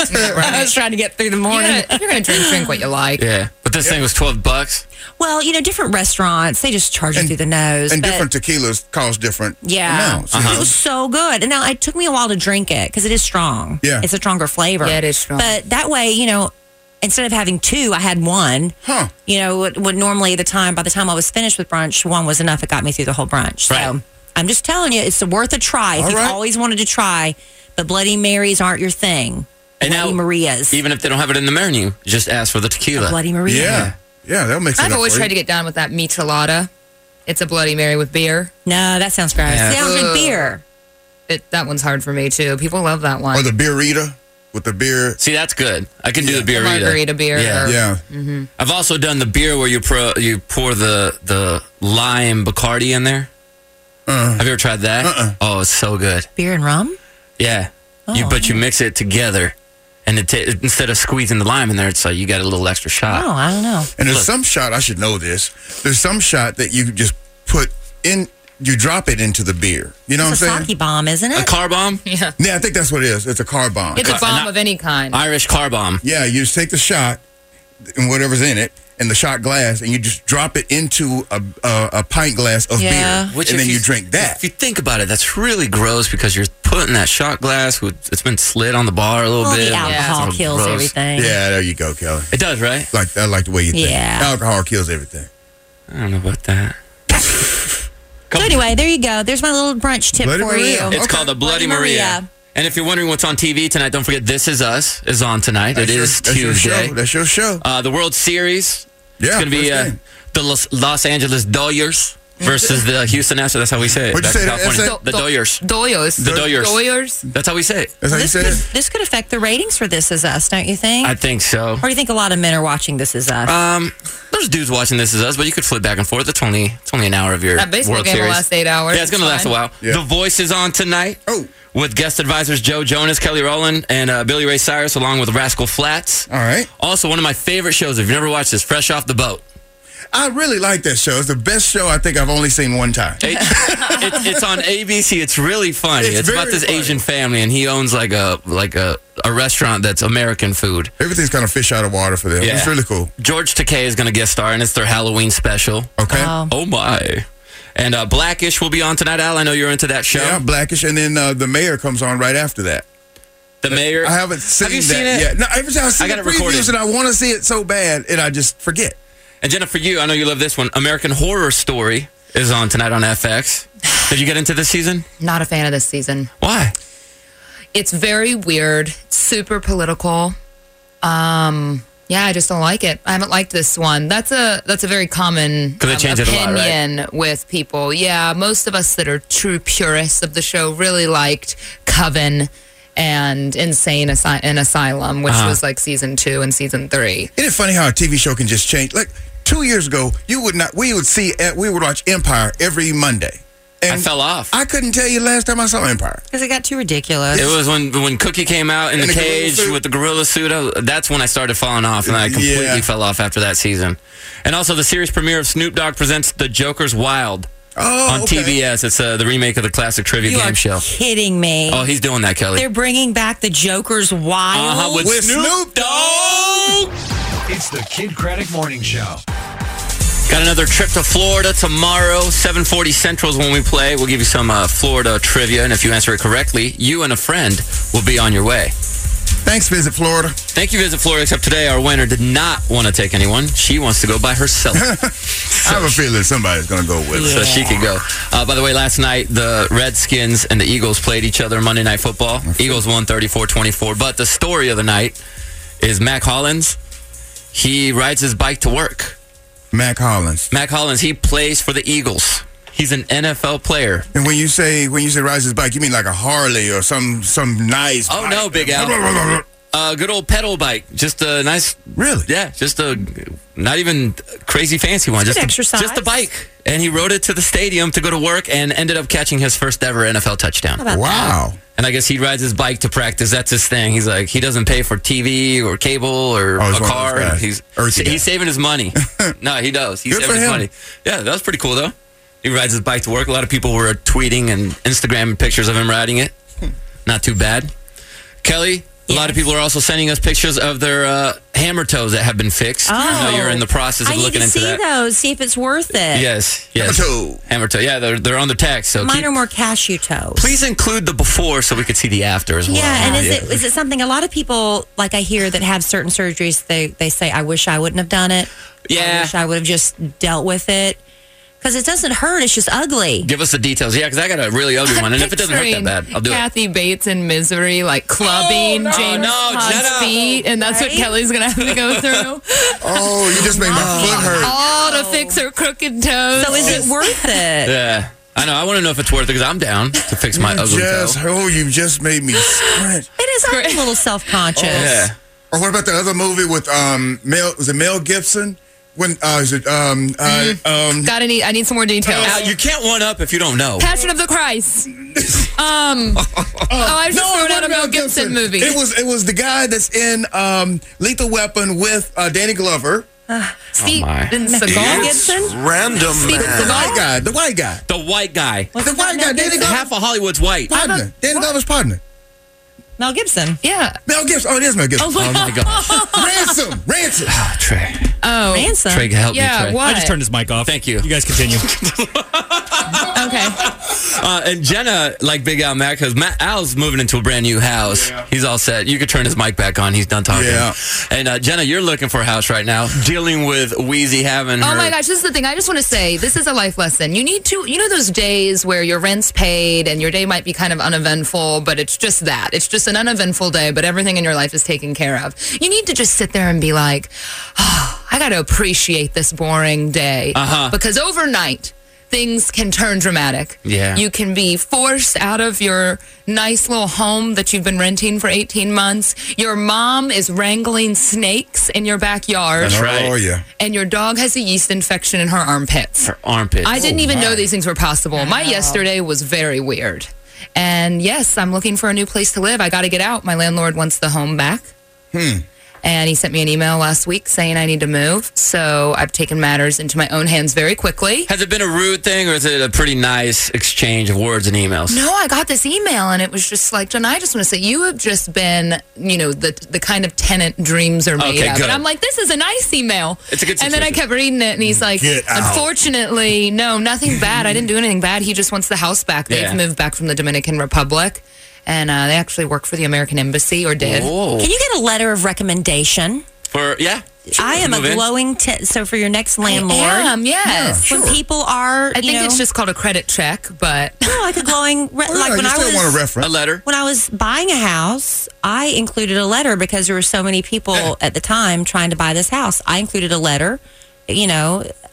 I was trying to get through the you're morning. gonna, if you're gonna drink, drink what you like. yeah. But this thing was twelve bucks. Well, you know, different restaurants, they just charge you And- through the nose. And but- different tequilas cost different Yeah. amounts. you Uh-huh. know? It was so good. And now it took me a while to drink it because it is strong. Yeah. It's a stronger flavor. Yeah, it is strong. But that way, you know, instead of having two, I had one. Huh. You know, what, what normally the time, by the time I was finished with brunch, one was enough. It got me through the whole brunch. Right. So I'm just telling you, it's worth a try. If All you've right. always wanted to try, but Bloody Marys aren't your thing. And Bloody now, Marias. even if they don't have it in the menu, just ask for the tequila. Bloody Maria. Yeah. Yeah, that'll make sense. I've always tried to get down with that michelada. It's a Bloody Mary with beer. No, that sounds gross. Yeah. See, I don't drink Ugh. beer. It, that one's hard for me too. People love that one. Or the birrita with the beer. See, that's good. I can do Yeah. the beer. Margarita beer. Yeah. or- Yeah. I've also done the beer where you pro, you pour the the lime Bacardi in there. Uh, Have you ever tried that? Uh-uh. Oh, it's so good. Beer and rum? Yeah. you Oh, but you mix it together, and it ta- instead of squeezing the lime in there, it's like you got a little extra shot. Oh, I don't know. and there's Look. some shot, I should know this. There's some shot that you just put in, you drop it into the beer. You know It's what a I'm saying? sake bomb, isn't A it? car bomb, Yeah. Yeah, I think that's what it is. It's a car bomb. It's a And bomb I- of any kind. Irish car bomb. Yeah, you just take the shot and whatever's in it and the shot glass, and you just drop it into a a, a pint glass of Yeah. beer, Which and if then you, drink that. If you think about it, that's really gross because you're putting that shot glass with it's been slid on the bar a little Well, bit. the alcohol It's kills gross. everything. Yeah, there you go, Kelly. It does, right? Like I like the way you think. Yeah. Alcohol kills everything. I don't know about that. So anyway, there you go. There's my little brunch tip Bloody for Maria. you. It's Okay. called the Bloody, Bloody Maria. Maria. And if you're wondering what's on T V tonight, don't forget This Is Us is on tonight. That's it your, is that's your Tuesday. show. That's your show. Uh, the World Series. Yeah, It's going to be first uh, game. the Los, Los Angeles Dodgers versus the Houston Astros. That's how we say it. What'd you Back say in that- California. that's The Do- Dodgers. Doyos. The Doyers. Doyers. That's how we say it. That's how you This say could, it. this could affect the ratings for This Is Us, don't you think? I think so. or do you think a lot of men are watching This Is Us? Um, there's dudes watching This Is Us, but you could flip back and forth. It's only it's only an hour of your That baseball World game will Series. last eight hours. Yeah, it's going to It's last a fine. while. Yeah. The Voice is on tonight. Oh. With guest advisors Joe Jonas, Kelly Rowland, and uh, Billy Ray Cyrus, along with Rascal Flatts. All right. Also, one of my favorite shows, if you've never watched this, Fresh Off the Boat. I really like that show. It's the best show I think I've only seen one time. It- it- it's on A B C. It's really funny. It's It's, about very this funny. Asian family, and he owns like a like a, a restaurant that's American food. Everything's kind of fish out of water for them. Yeah. It's really cool. George Takei is going to guest star, and it's their Halloween special. Okay. Oh. Oh my! And uh, Blackish will be on tonight. Al, I know you're into that show. Yeah, Blackish, and then uh, the mayor comes on right after that. The Mayor. I haven't seen Have you that seen it? yet. No, every time I see I got the it recorded. previews and I want to see it so bad, and I just forget. And Jennifer, you, I know you love this one. American Horror Story is on tonight on F X. Did you get into this season? Not a fan of this season. Why? It's very weird, super political. Um, yeah, I just don't like it. I haven't liked this one. That's a that's a very common 'Cause they um, change it a lot, right? opinion with people. Yeah, most of us that are true purists of the show really liked Coven and Insane Asy- in Asylum, which Uh-huh. was like season two and season three. Isn't it funny how a T V show can just change? Like, two years ago, you would not. We would see. uh, We would watch Empire every Monday. I And fell off. I couldn't tell you last time I saw Empire. Because it got too ridiculous. It was when when Cookie came out in, In the, the gorilla cage suit? with the gorilla suit. uh, That's when I started falling off, and I completely Yeah. fell off after that season. And also, the series premiere of Snoop Dogg presents The Joker's Wild Oh, on okay. T B S. It's uh, the remake of the classic trivia You game are show. kidding me. Oh, he's doing that, Kelly. They're bringing back the Joker's Wild. Uh-huh, with, With Snoop, Snoop Dogg. It's the Kid Craddock Morning Show. Got another trip to Florida tomorrow. seven forty Central is when we play. We'll give you some uh, Florida trivia, and if you answer it correctly, you and a friend will be on your way. Thanks, Visit Florida. Thank you, Visit Florida, except today our winner did not want to take anyone. She wants to go by herself. I have a feeling somebody's going to go with So it. she could go. Uh, by the way, last night, the Redskins and the Eagles played each other in Monday Night Football. Eagles won thirty-four twenty-four. But the story of the night is Mac Hollins. He rides his bike to work. Mac Hollins. Mac Hollins, he plays for the Eagles. He's an N F L player. And when you say when you say rides his bike, you mean like a Harley or some some nice Oh, bike. no, Big Al. A good old pedal bike. Just a nice... Really? Yeah, just a... Not even crazy fancy one. It's Just good a, exercise. just a bike. And he rode it to the stadium to go to work and ended up catching his first ever N F L touchdown. How about Wow. And I guess he rides his bike to practice. That's his thing. He's like, he doesn't pay for T V or cable or Oh, he's a one of car. those guys. He's Earthy guy. he's saving his money. No, he does. He's Good saving for his him. money. Yeah, that was pretty cool though. He rides his bike to work. A lot of people were tweeting and Instagramming pictures of him riding it. Not too bad. Kelly, a lot of Yes. people are also sending us pictures of their uh, hammer toes that have been fixed. I know you're in the process of I need looking to into see that. those, see if it's worth it. Yes, yes. Hammer toe. Hammer toe. Yeah, they're they're on the text. So Mine keep, are more cashew toes. please include the before so we could see the after as well. Yeah, and is Yeah. it is it something a lot of people like I hear that have certain surgeries they they say I wish I wouldn't have done it. I Yeah. wish I would have just dealt with it because it doesn't hurt. It's just ugly. Give us the details. Yeah, because I got a really ugly one. And if it doesn't hurt that Picturing bad, I'll do it. Kathy Bates in Misery, like clubbing Oh, no, James no, Caan's Jenna. feet, and that's what Right? Kelly's gonna have to go through. Oh, you just made my foot hurt. All to fix her crooked toes. So is it worth it? Yeah. I know. I want to know if it's worth it because I'm down to fix my You ugly just, toe. oh, you just made me scratch. It is. I'm a little self conscious. Yeah. Or what about the other movie with um Mel? Was it Mel Gibson? When uh, is it um uh, um? Gotta need. I need some more details. Al, you can't one up if you don't know. Passion of the Christ. Um. oh, I was just throwing out a Mel Gibson movie. It was it was the guy that's in um Lethal Weapon with uh, Danny Glover. Steven my. Seagal. Gibson? Random Steven man. The white Seagal. guy. The white guy. The white guy. Was The it white Mel guy. Danny Gibson? Glover. Half of Hollywood's white. Oh Partner. Danny Glover's partner. Mel Gibson. Yeah. Mel Gibson. Oh, it is Mel Gibson. my gosh. Ransom. Ransom. Ah, Trey. Oh. Ransom. Trey, help Yeah. me, Trey. What? I just turned his mic off. Thank you. You guys continue. Okay. Uh, and Jenna, like Big Al Mac, because Al's moving into a brand new house. He's all set. You could turn his mic back on. He's done talking. Yeah. And uh, Jenna, you're looking for a house right now, dealing with Wheezy having Oh her. my gosh, this is the thing. I just want to say this is a life lesson. You need to, you know, those days where your rent's paid and your day might be kind of uneventful, but it's just that. It's just an uneventful day, but everything in your life is taken care of. You need to just sit there and be like, oh, I got to appreciate this boring day. Uh-huh. Because overnight, things can turn dramatic. Yeah. You can be forced out of your nice little home that you've been renting for eighteen months. Your mom is wrangling snakes in your backyard. That's right. Oh yeah. And your dog has a yeast infection in her armpits. Her armpit. I didn't even my. know these things were possible. My yesterday was very weird. And yes, I'm looking for a new place to live. I got to get out. My landlord wants the home back. Hmm. And he sent me an email last week saying I need to move. So I've taken matters into my own hands very quickly. Has it been a rude thing, or is it a pretty nice exchange of words and emails? No, I got this email and it was just like, John, I just want to say you have just been, you know, the the kind of tenant dreams are made Okay, of. good. And I'm like, this is a nice email. It's a good And then I situation. kept reading it and he's like, Get out. unfortunately, no, nothing bad. I didn't do anything bad. He just wants the house back. They've Yeah. moved back from the Dominican Republic and uh, they actually work for the American Embassy or did. Whoa. Can you get a letter of recommendation? For, yeah. Sure, I am a move in. glowing. T- so for your next landlord, I am, yes. when people are, I you think know, it's just called a credit check, but no, like a glowing. Re- Well, like yeah, when you I still was want a A reference. letter. when I was buying a house, I included a letter because there were so many people at the time trying to buy this house. I included a letter, you know,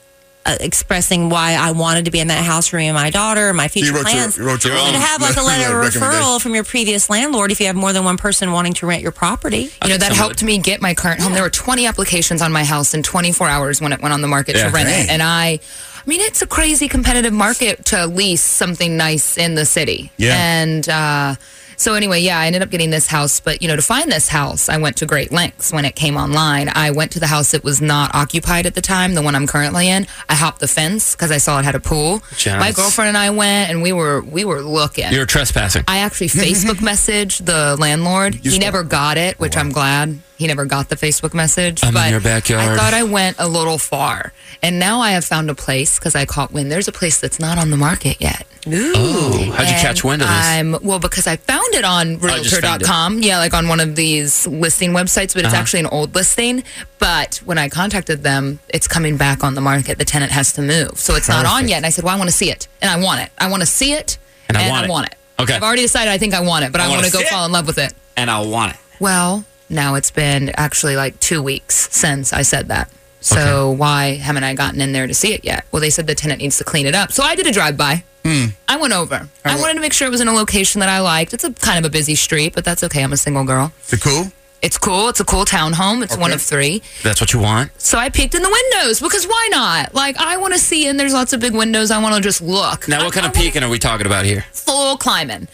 uh, expressing why I wanted to be in that house for me and my daughter, my future You wrote plans. your, you wrote your So own to have like a letter of recommendation. referral from your previous landlord if you have more than one person wanting to rent your property. You know, that some of helped me get my current home. There were twenty applications on my house in twenty-four hours when it went on the market Yeah. to rent Dang. it. And I, I mean, it's a crazy competitive market to lease something nice in the city. Yeah. And uh, so anyway, yeah, I ended up getting this house. But, you know, to find this house, I went to great lengths when it came online. I went to the house that was not occupied at the time, the one I'm currently in. I hopped the fence because I saw it had a pool. Jealous. My girlfriend and I went, and we were we were looking. You're trespassing. I actually Facebook messaged the landlord. You he saw- never got it, which I'm glad. He never got the Facebook message. I'm in but your backyard. I thought I went a little far. And now I have found a place because I caught wind. There's a place that's not on the market yet. Ooh. Oh, how'd you And catch wind of this? I'm, well, because I found it on I just realtor found dot com. Yeah, like on one of these listing websites, but it's Uh-huh. actually an old listing. But when I contacted them, it's coming back on the market. The tenant has to move. So it's not on Perfect. yet. And I said, well, I want to see it. And I want it. I want to see it. And I want it. it. Okay. I've already decided I think I want it, but I, I want wanna to go see it. fall in love with it. And I want it. Well, now it's been actually like two weeks since I said that. So why haven't I gotten in there to see it yet? Well, they said the tenant needs to clean it up. So I did a drive-by. I went over. I wanted to make sure it was in a location that I liked. It's a kind of a busy street, but that's okay. I'm a single girl. Is it cool? It's cool. It's a cool townhome. It's one Okay. of three. That's what you want? So I peeked in the windows because why not? Like, I want to see, and there's lots of big windows. I want to just look. Now, I- what kind I of wanna- peeking are we talking about here? Full climbing.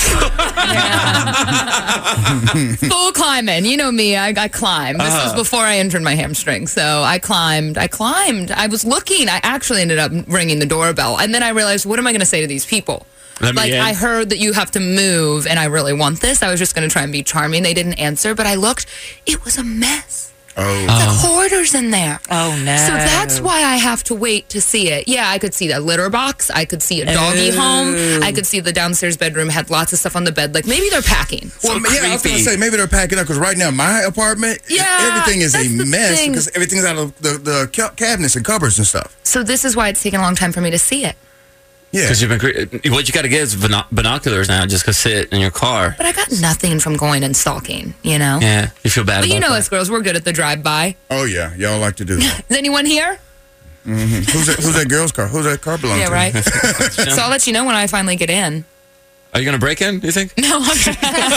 Full climbing. You know me. I, I climb. This Uh-huh. was before I injured my hamstring. So I climbed. I climbed. I was looking. I actually ended up ringing the doorbell. And then I realized, what am I going to say to these people? Let me Like, in. I heard that you have to move, and I really want this. I was just going to try and be charming. They didn't answer, but I looked. It was a mess. Oh. Like hoarders in there. Oh, no. So that's why I have to wait to see it. Yeah, I could see the litter box. I could see a doggy Oh. home. I could see the downstairs bedroom had lots of stuff on the bed. Like maybe they're packing. Well, So yeah, I was going creepy. to say, maybe they're packing up because right now my apartment, Yeah, everything is a that's the mess thing. because everything's out of the, the ca- cabinets and cupboards and stuff. So this is why it's taken a long time for me to see it. Yeah. Because you've been cre- what you got to get is bino- binoculars now. Just go sit in your car. But I got nothing from going and stalking, you know? Yeah, you feel bad But about you know that. us girls, we're good at the drive-by. Oh, yeah. Y'all like to do that. Is anyone here? who's, that, who's that girl's car? Who's that car belong Yeah, to? right. So I'll let you know when I finally get in. Are you going to break in, do you think? No, I'm Think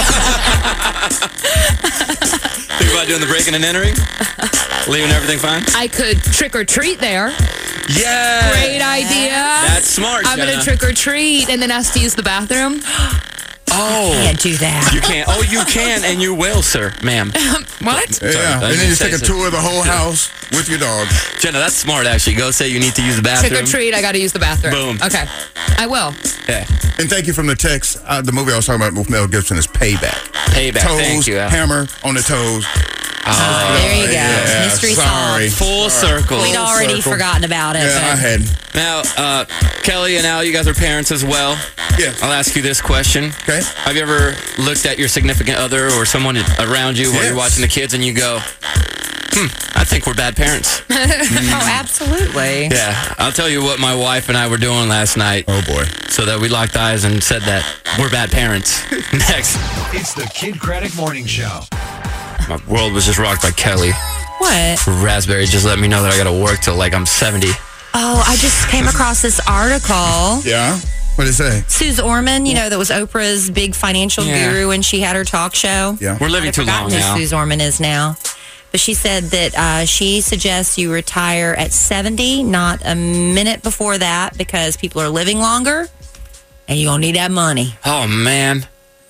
about doing the breaking and entering? Leaving everything fine? I could trick or treat there. Yeah. Great idea. That's smart, I'm going Jenna. to trick or treat and then ask to use the bathroom. Oh. Can't do that. You can't. Oh, you can, and you will, sir, ma'am. What? Yeah. Sorry, I and then didn't you say take a so. tour of the whole house with your dog. Jenna, that's smart, actually. Go say you need to use the bathroom. Trick or treat, I got to use the bathroom. Boom. Okay. I will. Yeah. And thank you from the text. Uh, the movie I was talking about with Mel Gibson is Payback. Payback. Toes, Thank you. Al. hammer on the toes. There you go. Yeah, Mystery sorry. solved. Full circle. We'd already circle. forgotten about it. Yeah, I but had. Now, uh, Kelly and Al, you guys are parents as well. Yes. I'll ask you this question. Okay. Have you ever looked at your significant other or someone around you while Yes. you're watching the kids and you go, hmm, I think we're bad parents? oh, absolutely. Yeah. I'll tell you what my wife and I were doing last night Oh, boy. so that we locked eyes and said that we're bad parents. Next. It's the Kid Craddock Morning Show. My world was just rocked by Kelly. What? Raspberry just let me know that I got to work till like I'm seventy. Oh, I just came across this article. Yeah? What did it say? Suze Orman, you know, that was Oprah's big financial Yeah. guru when she had her talk show. Yeah. We're living I've too forgotten long who now. Suze Orman is now. But she said that uh, she suggests you retire at seventy, not a minute before that, because people are living longer and you're going to need that money. Oh, man.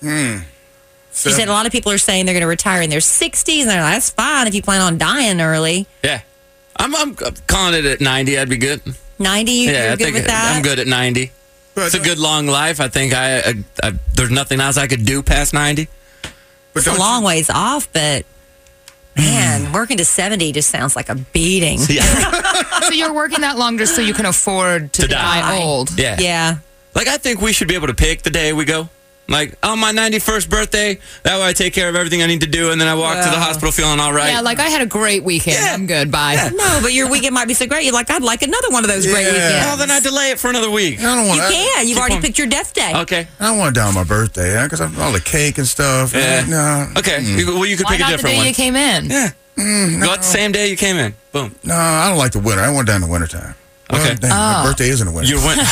She said a lot of people are saying they're going to retire in their sixties, and they're like, that's fine if you plan on dying early. Yeah. I'm, I'm calling it at ninety. I'd be good. ninety, you, Yeah, you're I good think with that? I'm good at ninety. But, It's a good long life. I think I, I, I there's nothing else I could do past ninety. But It's a don't long you- ways off, but man, working to seventy just sounds like a beating. Yeah. So you're working that long just so you can afford to, To die. die old. Yeah. Yeah. Like, I think we should be able to pick the day we go. Like, on my ninety-first birthday, that way I take care of everything I need to do, and then I walk to the Yeah. hospital feeling all right. Yeah, like I had a great weekend. Yeah. I'm good. Bye. No, but your weekend might be so great. You're like, I'd like another one of those great Yeah. weekends. Well, then I delay it for another week. I don't want You can. You've Keep already on. picked your death day. Okay. I don't want to die on my birthday because I'm all the cake and stuff. Yeah. No. Okay. You, well, you could Why pick a not the different day one. you came in? Yeah. Go out the same day you came in. Boom. No, I don't like the winter. I want to die in the wintertime. Okay. Well, dang, my birthday is in the winter. You went.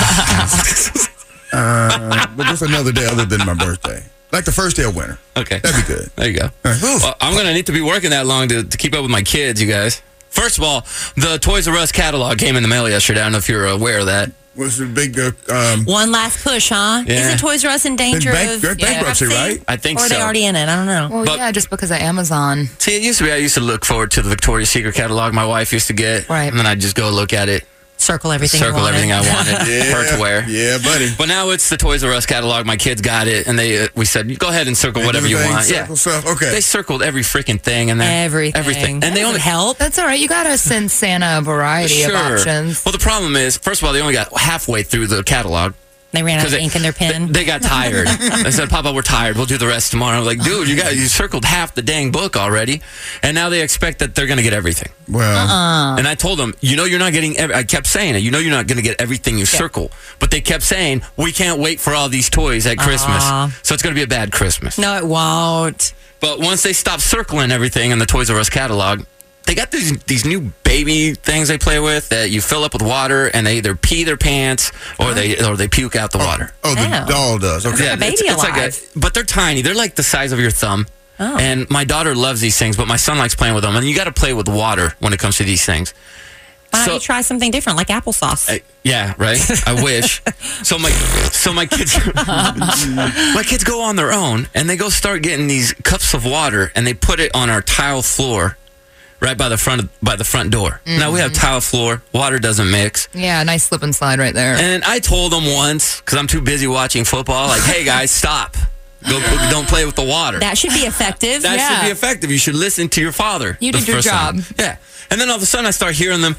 uh, but just another day other than my birthday. Like the first day of winter. Okay. That'd be good. There you go. Right. Well, I'm going to need to be working that long to, to keep up with my kids, you guys. First of all, the Toys R Us catalog came in the mail yesterday. I don't know if you're aware of that. Was the big uh, um, One last push, huh? Yeah. Isn't Toys R Us in danger bank- of they're bankruptcy, right? I think or are so. they already in it? I don't know. Well, But- yeah, just because of Amazon. See, it used to be I used to look forward to the Victoria's Secret catalog my wife used to get. Right. And then I'd just go look at it, Circle everything. you circle wanted. everything I wanted her to wear. Yeah, buddy. But now it's the Toys R Us catalog. My kids got it, and they uh, we said, you go ahead and circle whatever you Everything, want. circle Yeah. stuff. Okay. They circled every freaking thing in there. Everything. Everything. And That they doesn't only help. That's all right. You got to send Santa a variety of options. Well, the problem is, first of all, they only got halfway through the catalog. They ran out of Because ink in their pen. They, they got tired. They said, Papa, we're tired. We'll do the rest tomorrow. I'm like, dude, you got you circled half the dang book already. And now they expect that they're going to get everything. Well, Uh-uh. And I told them, you know, you're not getting, ev- I kept saying it, you know, you're not going to get everything you circle. But they kept saying, we can't wait for all these toys at Christmas. Aw. So it's going to be a bad Christmas. No, it won't. But once they stop circling everything in the Toys R Us catalog, they got these these new baby things they play with that you fill up with water and they either pee their pants or they or they puke out the water. oh, the Ew. doll does. Okay. a baby like alive. a, but they're tiny. They're like the size of your thumb. Oh. And my daughter loves these things, but my son likes playing with them. And you got to play with water when it comes to these things. Why don't So- you try something different, like applesauce? I- yeah, right. I wish. So my so my kids my kids go on their own and they go start getting these cups of water and they put it on our tile floor right by the front of, by the front door. Mm-hmm. Now we have tile floor, water doesn't mix. Yeah, nice slip and slide right there. And I told them once cuz I'm too busy watching football like, "Hey guys, stop. Go don't play with the water." That should be effective. That Yeah. should be effective. You should listen to your father. You the did your first time. job. Yeah. And then all of a sudden I start hearing them.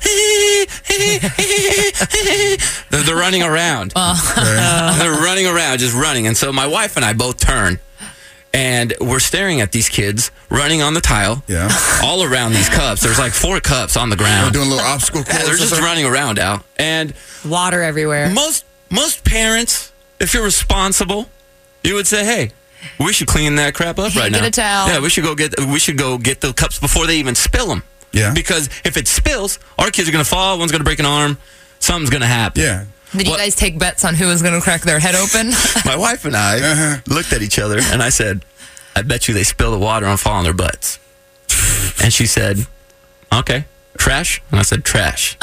they're, they're running around. They're running around, just running. And so my wife and I both turn. And we're staring at these kids running on the tile. Yeah. All around these cups. There's like four cups on the We're ground. doing a little obstacle course. Yeah, they're or just something? running around, Al. And Water everywhere. most most parents, if you're responsible, you would say, "Hey, we should clean that crap up right Get now. a towel. Yeah, we should go get we should go get the cups before they even spill them. Yeah. Because if it spills, our kids are gonna fall. One's gonna break an arm. Something's gonna happen. Yeah. Did you What- guys take bets on who was going to crack their head open? My wife and I Uh-huh. looked at each other and I said, "I bet you they spill the water and fall on their butts." And she said, "Okay, trash." And I said, "Trash."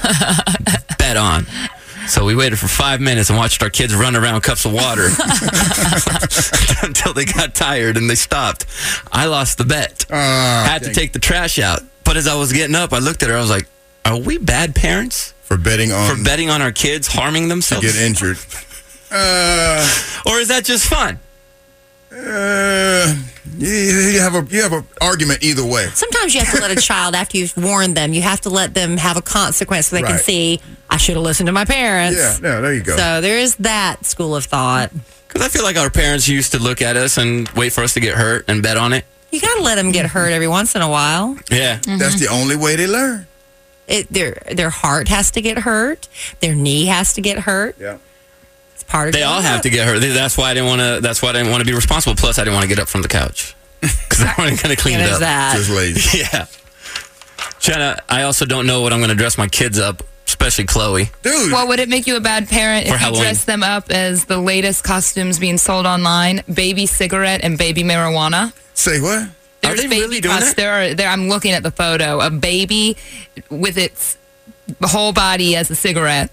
Bet on. So we waited for five minutes and watched our kids run around cups of water until they got tired and they stopped. I lost the bet. Ah, Had to dang. take the trash out. But as I was getting up, I looked at her. I was like, "Are we bad parents For betting on for betting on our kids harming to themselves? get injured. Uh, Or is that just fun?" uh, you, you have a you have an argument either way. Sometimes you have to let a child, after you've warned them, you have to let them have a consequence so they can Right. see, I should have listened to my parents. Yeah, yeah, there you go. So there is that school of thought. Because I feel like our parents used to look at us and wait for us to get hurt and bet on it. You got to let them get hurt every once in a while. Yeah. That's the only way they learn. It, their their heart has to get hurt. Their knee has to get hurt. Yeah. It's part of They all have to get hurt. That's why I didn't want to. That's why I didn't want to be responsible. Plus, I didn't want to get up from the couch because I wasn't going to clean Yeah, it there's up. that. Just lazy. Yeah. Jenna, I also don't know what I'm going to dress my kids up, especially Chloe. Dude. Well, would it make you a bad parent For if you Halloween. dress them up as the latest costumes being sold online, baby cigarette and baby marijuana? Say what? There's they baby really doing cos- that? There are, there, I'm looking at the photo. A baby with its whole body as a cigarette.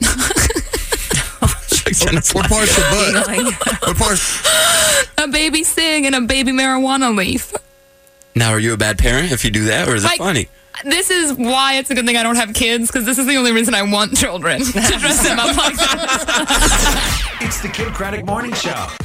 Jenna's What like- part's the butt? What part's? A baby cig and a baby marijuana leaf. Now, are you a bad parent if you do that, or is it Like- funny? This is why it's a good thing I don't have kids, because this is the only reason I want children, to dress them up like that. It's the Kim Craddock Morning Show.